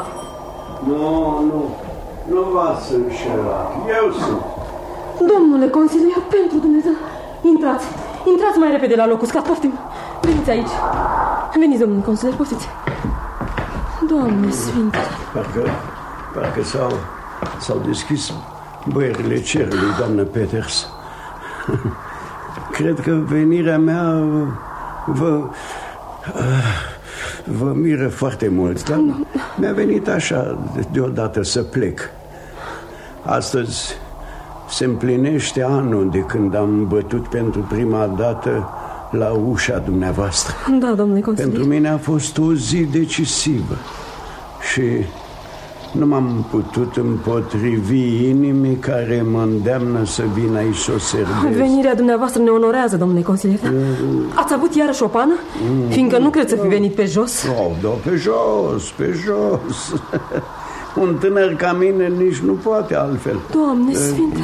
Nu v-ați înșelat. Eu sunt. Domnule consilier, pentru Dumnezeu, intrați mai repede la loc uscat, poftim. Veniți aici. Veniți, domnule consilier, poftiți. Doamne Sfinte. Parcă s-au deschis băierile cerului, doamnă Peters. Cred că venirea mea vă miră foarte mult, dar mi-a venit așa deodată să plec. Astăzi se împlinește anul de când am bătut pentru prima dată la ușa dumneavoastră. Da, domnule consilier. Pentru mine a fost o zi decisivă și nu m-am putut împotrivi inimii care mă îndeamnă să vin aici să o servesc. Venirea dumneavoastră ne onorează, domnule consilier. Ați avut iarăși o pană? Fiindcă nu cred să fi venit pe jos. Da, pe jos. Un tânăr ca mine nici nu poate altfel. Doamne Sfinte.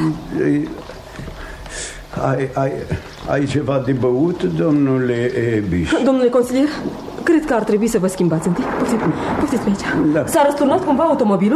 Ai ceva de băut, domnule Ebiș? Domnule consilier, cred că ar trebui să vă schimbați întâi. Poftiți pe aici. Da. S-a răsturnat cumva automobilul?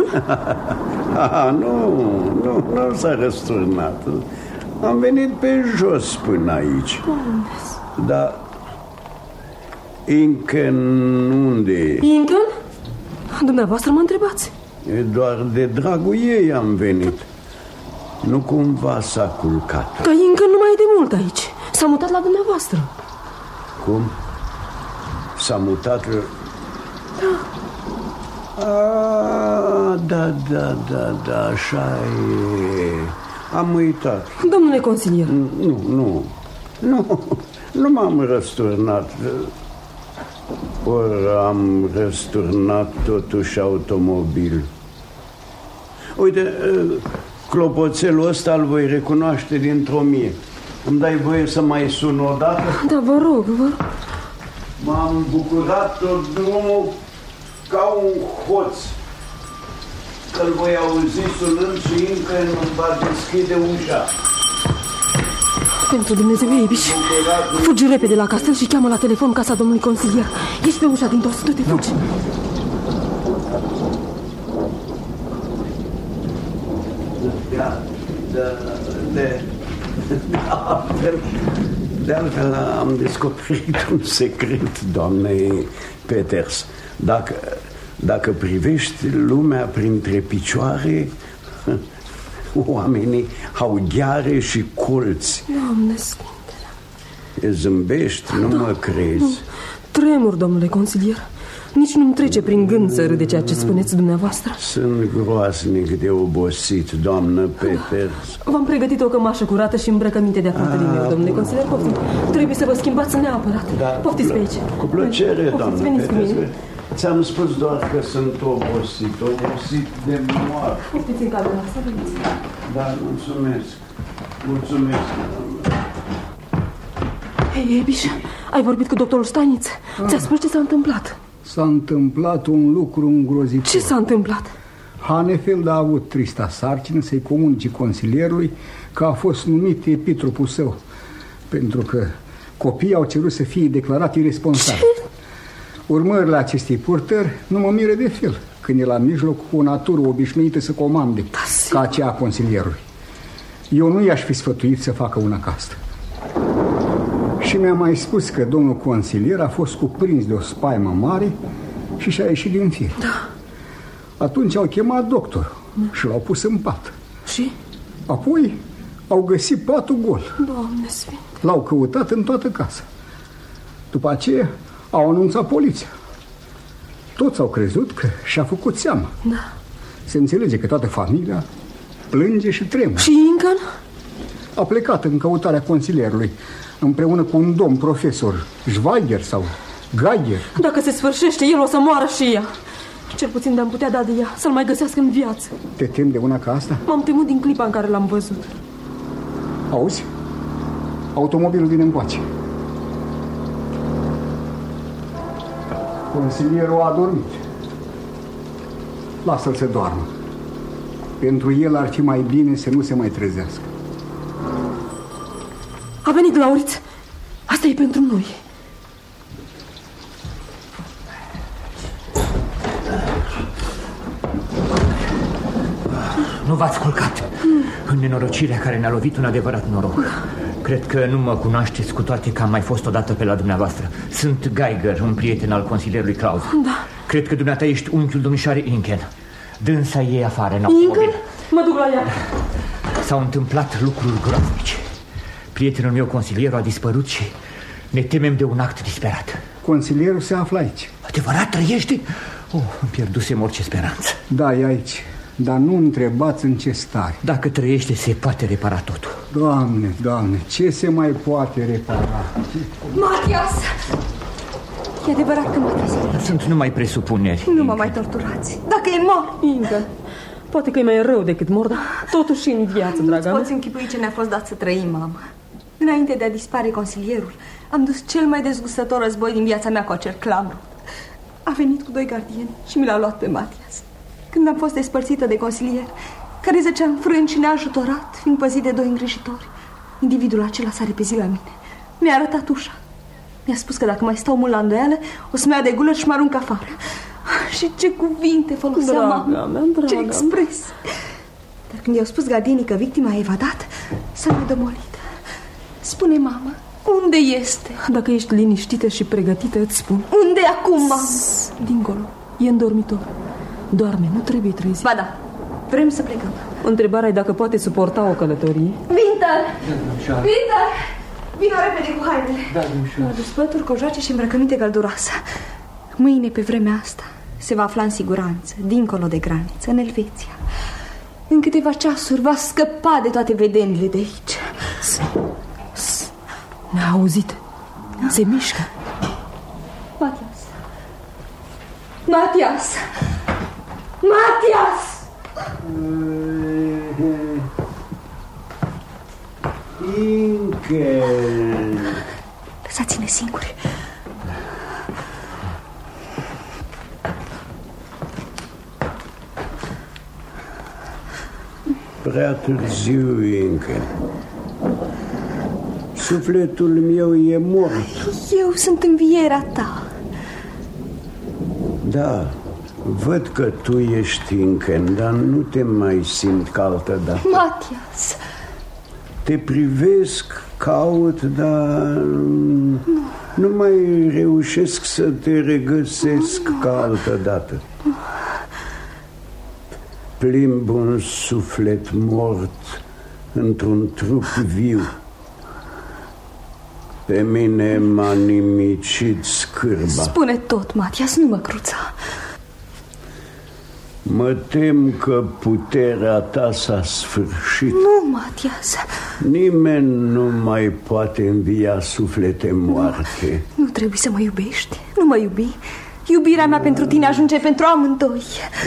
Nu s-a răsturnat. Am venit pe jos până aici. Dar Inken unde e? Inken? Dumneavoastră mă întrebați. E doar de dragul ei am venit. Nu cumva s-a culcat. Dar Inken nu mai e de mult aici. S-a mutat la dumneavoastră. Cum? S-a mutat? Da. Da, așa e. Am uitat. Domnule consilier. Nu m-am răsturnat. Ori am răsturnat totuși automobil. Uite, clopoțelul ăsta îl voi recunoaște dintr-o mie. Îmi dai voie să mai sun o dată? Da, vă rog. M-am bucurat tot drumul ca un hoț. Că-l voi auzi sunând și încă nu va deschide ușa. Pentru Dumnezeu, Ebiș, fugi repede la castel și cheamă la telefon casa domnului consilier. Ești pe ușa din dos, du-te, fugi. De altfel am descoperit un secret, doamnei Peters. Dacă privești lumea printre picioare, oamenii au gheare și colți. Doamne Sfinte. Zâmbești, nu mă crezi. Tremur, domnule consilier. Nici nu-mi trece prin gând să râd de ceea ce spuneți dumneavoastră. Sunt groaznic de obosit, doamnă Peters. V-am pregătit o cămașă curată și îmbrăcăminte de-a fratelui meu, domnule consilier. Poftim. Trebuie să vă schimbați neapărat. Da. Poftiți pe aici. Cu plăcere, doamnă Peters. Peters. Ți-am spus doar că sunt obosit de moarte. Poftiți în camera, să veniți. Da, mulțumesc, doamnă. Hei, Ebiș, ai vorbit cu doctorul Staniț? Ți-a spus ce s-a întâmplat? S-a întâmplat un lucru îngrozitor. Ce s-a întâmplat? Hanefeld a avut trista sarcină să-i comunice consilierului că a fost numit epitropul său, pentru că copiii au cerut să fie declarați irresponsabili. Urmările acestei purtări nu mă miră de fel când e la mijloc cu o natură obișnuită să comande, ca aceea a consilierului. Eu nu i-aș fi sfătuit să facă una ca asta. Și mi-a mai spus că domnul consilier a fost cuprins de o spaimă mare și și-a ieșit din fire. Da. Atunci au chemat doctor și l-au pus în pat. Și? Apoi au găsit patul gol. Doamne Sfinte. L-au căutat în toată casa. După aceea au anunțat poliția. Toți au crezut că și-a făcut seama. Da. Se înțelege că toată familia plânge și tremură. Și Incan? A plecat în căutarea consilierului împreună cu un domn profesor, Schweiger sau Geiger. Dacă se sfârșește, el o să moară și ea. Cel puțin de-am putea da de ea, să-l mai găsească în viață. Te temi de una ca asta? M-am temut din clipa în care l-am văzut. Auzi? Automobilul vine încoace. Consilierul a dormit. Lasă-l să doarmă. Pentru el ar fi mai bine să nu se mai trezească. A venit Lauriț. Asta e pentru noi. Nu v-ați culcat. În nenorocirea care ne-a lovit, un adevărat noroc. Cred că nu mă cunoașteți, cu toate că am mai fost odată pe la dumneavoastră. Sunt Geiger, un prieten al consilierului Klaus. Da. Cred că dumneata ești unchiul domnișoarei Inken. Dânsa ei afară în automobil. Inken? Mă duc la ea. S-au întâmplat lucruri groaznice. Prietenul meu, consilierul, a dispărut și ne temem de un act disperat. Consilierul se află aici. Adevărat, trăiește? Oh, îmi pierdusem orice speranță. Da, e aici. Dar nu întrebați în ce stare. Dacă trăiește, se poate repara totul. Doamne, Doamne, ce se mai poate repara? Matias! E adevărat că m-a trezit. Sunt numai presupuneri. Nu mă mai torturați. Dacă e mort... Inca, poate că e mai rău decât mor, dar totuși în viață, draga mea. Nu-ți poți închipui ce ne-a fost dat să trăim, mamă. Înainte de a dispare consilierul, am dus cel mai dezgustător război din viața mea cu acel Klamroth. A venit cu 2 gardieni și mi l-a luat pe Matias. Când am fost despărțită de consilier, care zăcea înfrânt și neajutorat, fiind păzit de 2 îngrijitori, individul acela s-a repezit la mine. Mi-a arătat ușa. Mi-a spus că dacă mai stau mult la îndoială, o să-mi ia de gulă și mă arunc afară. Și ce cuvinte folosea, mamă, ce expresii. Dar când i-au spus gardienii că victima a evadat, s-a nedomolit. Spune, mamă, Unde este? Dacă ești liniștită și pregătită, îți spun. Unde acum, mamă? Dincolo, e în dormitor. Doarme, nu trebuie trezit. Ba da, vrem să plecăm. Întrebarea e dacă poate suporta o călătorie. Winter! Winter! Vino repede cu hainele. Da, domnișoară. Adus pături, cojoace și îmbrăcăminte călduroasă. Mâine, pe vremea asta, se va afla în siguranță, dincolo de graniță, în Elveția. În câteva ceasuri va scăpa de toate vedenile de aici. Ne-a auzit. Se mișcă. Matias! Matias! Matias! Inken! Lăsați-ne singuri. Prea târziu, Inken. Sufletul meu e mort. Eu sunt învierea ta. Da, văd că tu ești Inken, dar nu te mai simt ca altă dată. Matias! Te privesc, caut, dar nu mai reușesc să te regăsesc ca altă dată. Plimb un suflet mort într-un trup viu. Pe mine m-a nimicit scârba. Spune tot, Matias, nu mă cruța. Mă tem că puterea ta s-a sfârșit. Nu, Matias. Nimeni nu mai poate învia suflete moarte. Nu trebuie să mă iubești. Nu mă iubi. Iubirea mea pentru tine ajunge pentru amândoi.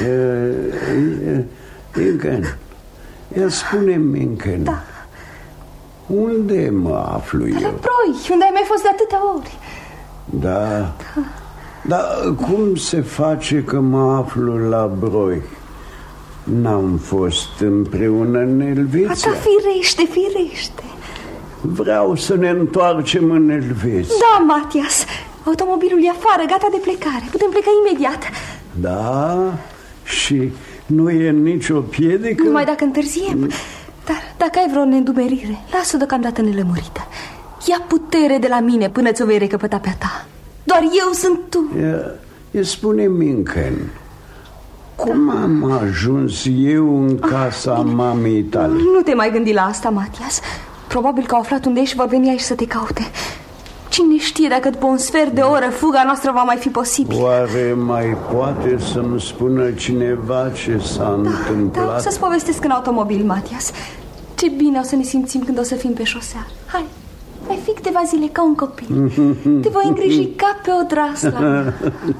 Inken, spune-mi, Inken. Da. Unde mă aflu eu? La Broi, unde ai mai fost de atâtea ori. Da. Dar cum se face că mă aflu la Broi? N-am fost împreună în Elveția. Asta firește. Vreau să ne întoarcem în Elveția. Da, Matias. Automobilul e afară, gata de plecare. Putem pleca imediat. Da? Și nu e nicio piedică? Numai dacă întârziem. Dar dacă ai vreo neîndumerire, lasă-o deocamdată nelămurită. Ia putere de la mine până ți-o vei recăpăta pe-a ta. Doar eu sunt tu. Spune-mi, Inken, cum am ajuns eu în casa mamei tale? Nu te mai gândi la asta, Matias. Probabil că au aflat unde ești și vor veni aici să te caute. Cine știe dacă după un sfert de oră fuga noastră va mai fi posibil. Oare mai poate să-mi spună cineva ce s-a întâmplat? Da, o să-ți povestesc în automobil, Matias. Ce bine o să ne simțim când o să fim pe șosea. Hai, mai fi câteva zile ca un copil. Te voi îngriji ca pe o draslă.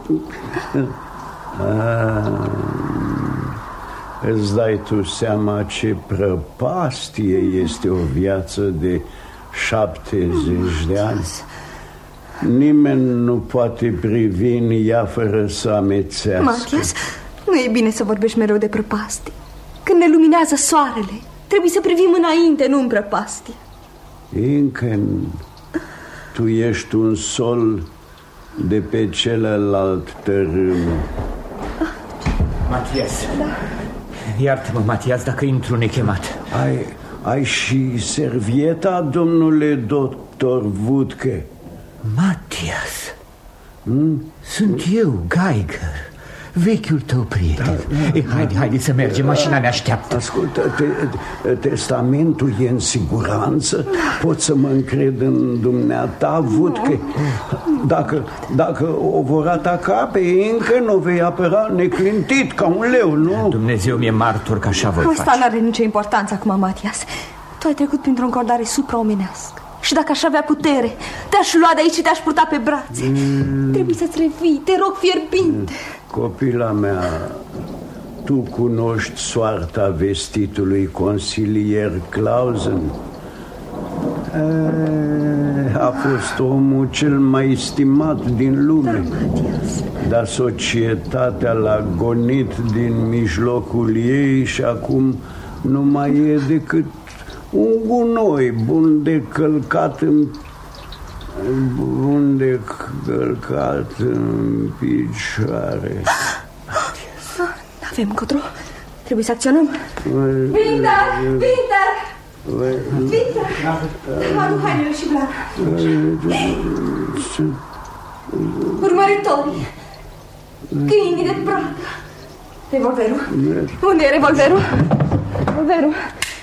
Îți dai tu seama ce prăpastie este o viață de 70 de ani? Nimeni nu poate privi în ea fără să amețească. Matias, nu e bine să vorbești mereu de prăpastii. Când ne luminează soarele, trebuie să privim înainte, nu în prăpastii. Inken, tu ești un sol de pe celălalt tărâm. Matias, da. Iartă-mă, Matias, dacă intru nechemat. Ai și servieta, domnule doctor Vudke? Matias, sunt eu, Geiger, vechiul tău prieten. Haide să mergem, mașina ne așteaptă. Ascultă, testamentul e în siguranță? Pot să mă încred în dumneata, Vudke? Dacă o vor ataca pe Inken, o vei apăra neclintit ca un leu, nu? Dumnezeu mi-e martor că așa voi face. Asta n-are nicio importanță acum, Matias. Tu ai trecut printr-o încordare supraomenească. Și dacă aș avea putere, te-aș lua de aici și te-aș purta pe brațe. Trebuie să-ți revii, te rog fierbinte. Copila mea, tu cunoști soarta vestitului consilier Clausen. A fost omul cel mai estimat din lume. Dar societatea l-a gonit din mijlocul ei și acum nu mai e decât un gunoi bun de călcat în picioare. N-avem încotro. Trebuie să acționăm. Winter! Victor, adu hainele și blana. Urmăritorii, câinii de pradă. Revolverul? Unde e revolverul? Revolverul.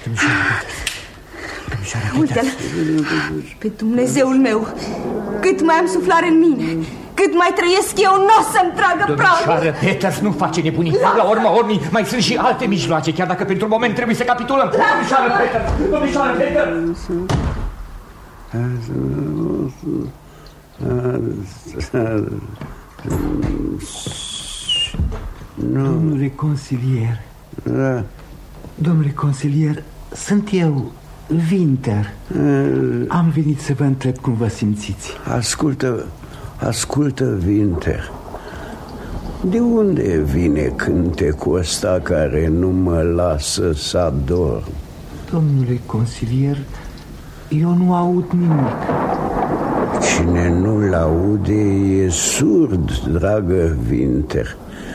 Uite-l. Pe Dumnezeul meu, cât mai am suflare în mine, cât mai trăiesc eu, nu o să-mi tragă pradă. Domnișoară Peters, nu face nebunii. La urma urmii, mai sunt și alte mijloace, chiar dacă pentru moment trebuie să capitulăm. Domnișoară Peters! Domnișoară Peters! Domnule consilier. Domnule consilier, sunt eu, Winter. Am venit să vă întreb cum vă simțiți. Ascultă, Winter. De unde vine cântecul ăsta care nu mă lasă să adorm? Domnule consilier, eu nu aud nimic. Cine nu-l aude e surd, dragă Winter.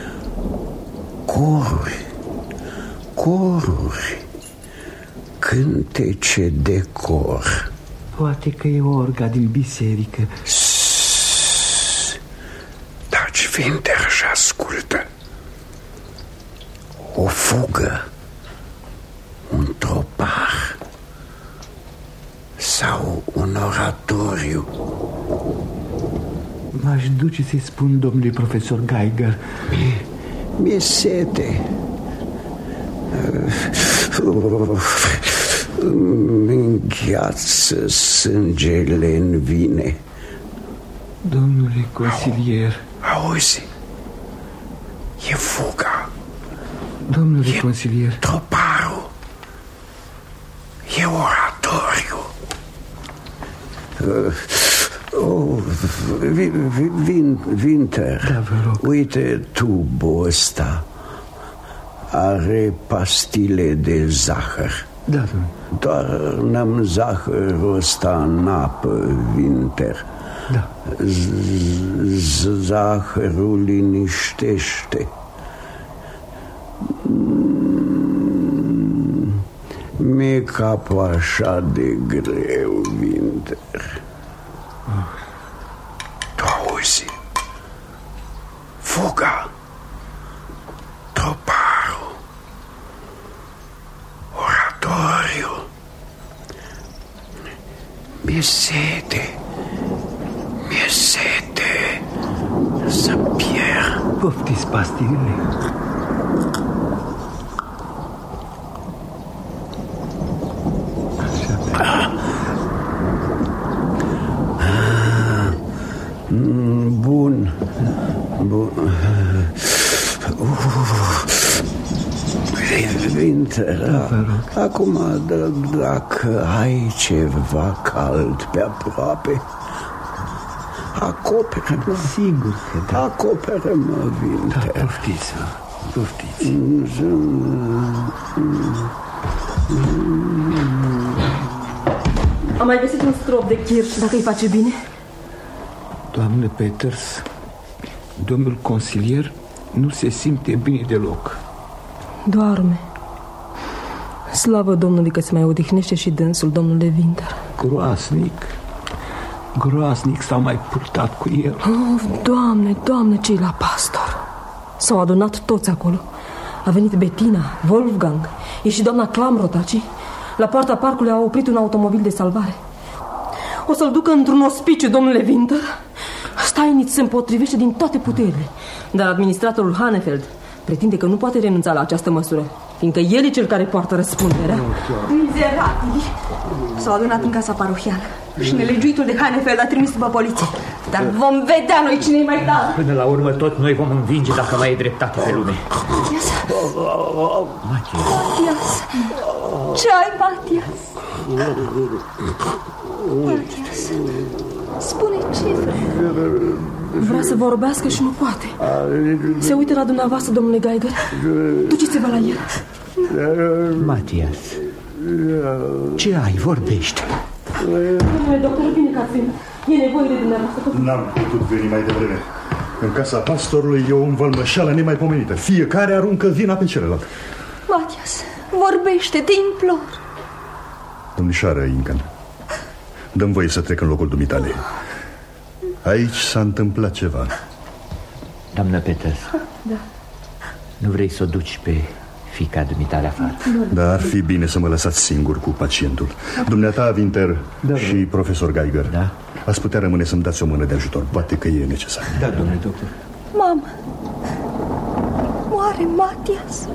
Coruri, cântece de cor. Poate că e orga din biserică. Taci, Winter, și ascultă. O fugă, un tropar sau un oratoriu. M-aș duce să-i spun domnului profesor Geiger. Mi-e sete. Îngheață sângele în vine. Domnule consilier. Auzi? E fuga. Domnule consilier. Troparul. E oratoriu. Winter, da, vă rog. Uite tubul ăsta. Are pastile de zahăr. Da, domnule. Doar n-am zahărul ăsta în apă, Winter. Da. Zahărul liniștește. Mi-e capul așa de greu, Winter. Tu auzi? Fuga, troparul, oratoriu. Mi-e sete să pierd. Poftiți pastilele. Bun. Winter, acum dacă ai ceva cald pe aproape, acoperă-mă. Sigur că da. Acoperă-mă, Winter. Da, poftiți. Am mai găsit un strop de chirș, dacă îi face bine. Doamne Peters, domnul consilier nu se simte bine deloc. Doarme. Slavă Domnului că se mai odihnește și dânsul, domnule Winter. Groaznic s-au mai purtat cu el. Doamne, ce-i la pastor? S-au adunat toți acolo. A venit Bettina, Wolfgang, e și doamna Klamroth aici. La poarta parcului a oprit un automobil de salvare. O să-l ducă într-un ospiciu, domnule Winter. Steinitz se împotrivește din toate puterile, dar administratorul Hanefeld pretinde că nu poate renunța la această măsură, fiindcă el e cel care poartă răspunderea. Mizerabili! S-au adunat în casa parohială și nelegiuitul de Hanefeld a trimis după poliție. Dar vom vedea noi cine e mai tare. Până la urmă tot noi vom învinge dacă mai e dreptate pe lume. Matias! Ce ai, Matias? Matias, spune ce vrea să vorbească și nu poate. Se uită la dumneavoastră, domnule Geiger. Duceți-vă la el. Matias, ce ai? Vorbește. Domnule doctor, bine că ați venit. E nevoie de dumneavoastră. N-am putut veni mai devreme. În casa pastorului e o învălmășeală nemaipomenită. Fiecare aruncă vina pe celălalt. Matias, vorbește, te implor. Domnișoară Incan, dăm voie să trec în locul dumitale. Aici s-a întâmplat ceva. Doamnă Peters, Da. nu vrei să o duci pe fiica dumitale afară? Dar ar fi bine să mă lăsați singur cu pacientul. Dumneata, Winter, și profesor Geiger, da? Ați putea rămâne să-mi dați o mână de ajutor. Poate că e necesar. Da, domnule doctor. Mamă, moare Matias.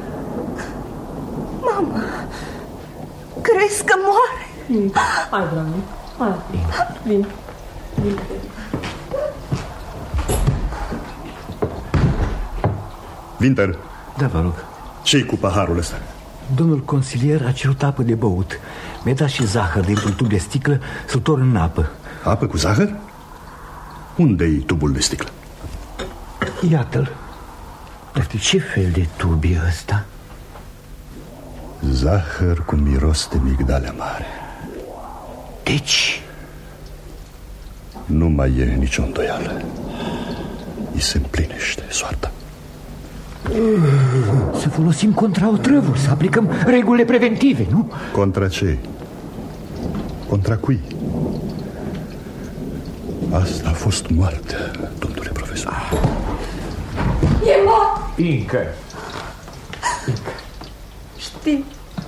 Mamă, crezi că moare? Hai, dragă, hai, vin. Winter. Da, vă rog. Ce-i cu paharul ăsta? Domnul consilier a cerut apă de băut. Mi-a dat și zahăr dintr-un tub de sticlă să-l torn în apă. Apă cu zahăr? Unde-i tubul de sticlă? Iată-l. Dar de ce fel de tub e ăsta? Zahăr cu miros de migdale mare. Deci? Nu mai e nicio îndoială. I se împlinește soarta. Să folosim contra otrăvuri, să aplicăm regulile preventive, nu? Contra ce? Contra cui? Asta a fost moartea, domnule profesor. E mort! Încă. Știi,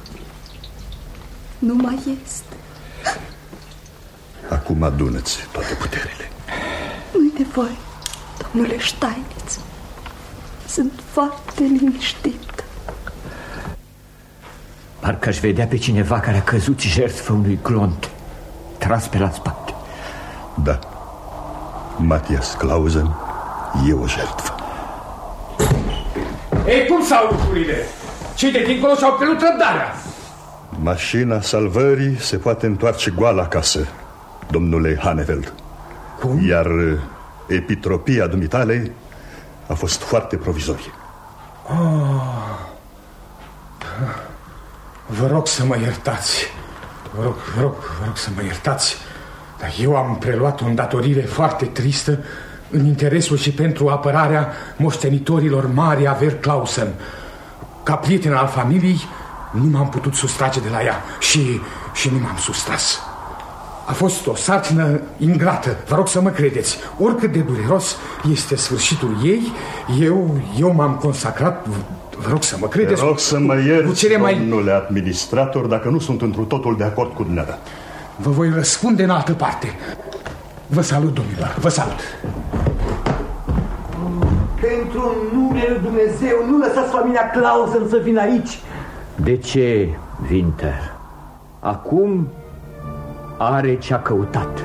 nu mai este. Acum adună-ți toate puterile. Nu-i nevoie, domnule Steinitz. Sunt foarte liniștit. Parcă aș vedea pe cineva care a căzut jertfă unui clont tras pe la spate. Da, Matias Clausen e o jertfă. Ei, cum s-au lucrurile? Cei de dincolo și-au pierdut răbdarea. Mașina salvării se poate întoarce goală acasă, domnule Haneveld. Cum? Iar epitropia dumitale a fost foarte provizorie. Vă rog să mă iertați. Vă rog să mă iertați. Dar eu am preluat o îndatorire foarte tristă în interesul și pentru apărarea moștenitorilor mari Aver Clausen. Ca prieten al familiei, nu m-am putut sustrage de la ea și nu m-am sustras. A fost o sarcină ingrată, vă rog să mă credeți. Oricât de dureros este sfârșitul ei, eu m-am consacrat, vă rog să mă credeți. Te rog să mă ierți, domnule administrator, dacă nu sunt întru totul de acord cu dumneata. Vă voi răspunde în altă parte. Vă salut, domnilor, vă salut. Pentru numele lui Dumnezeu, nu lăsați familia Clausen să vină aici. De ce, Winter? Acum are ce-a căutat.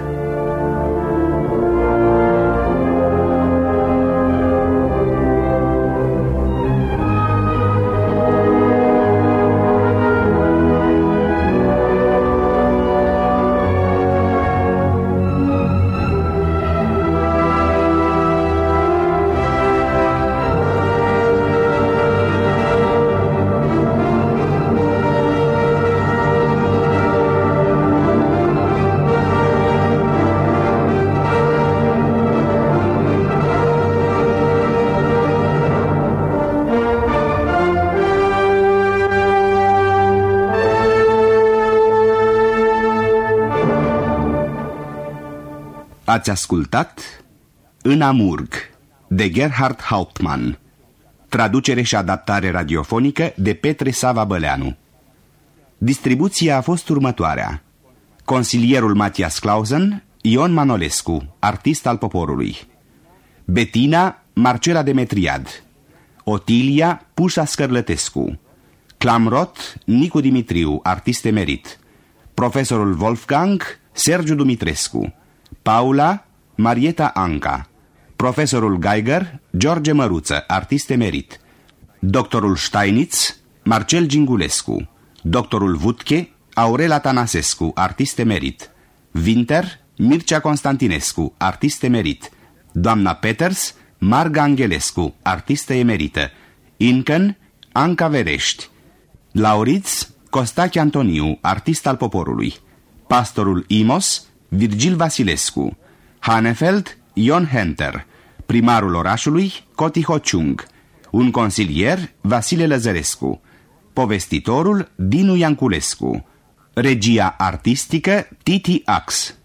Ați ascultat În Amurg de Gerhard Hauptmann. Traducere și adaptare radiofonică de Petre Sava Băleanu. Distribuția a fost următoarea: consilierul Matias Clausen, Ion Manolescu, artist al poporului; Bettina, Marcela Demetriad; Otilia, Pușa Scărlătescu; Clamrot, Nicu Dimitriu, artist emerit; profesorul Wolfgang, Sergiu Dumitrescu; Paula, Marieta Anca; profesorul Geiger, George Măruță, artist emerit; doctorul Steinitz, Marcel Gingulescu; doctorul Vutche, Aurela Tanasescu, artist emerit; Winter, Mircea Constantinescu, artist emerit; doamna Peters, Marga Angelescu, artistă emerită; Inken, Anca Verești; Lauriț, Costache Antoniu, artist al poporului; pastorul Imos, Virgil Vasilescu; Hanefeld, Ion Henter; primarul orașului, Coti Hociung; un consilier, Vasile Lăzărescu; povestitorul, Dinu Ianculescu; Regia artistică Titi Ax.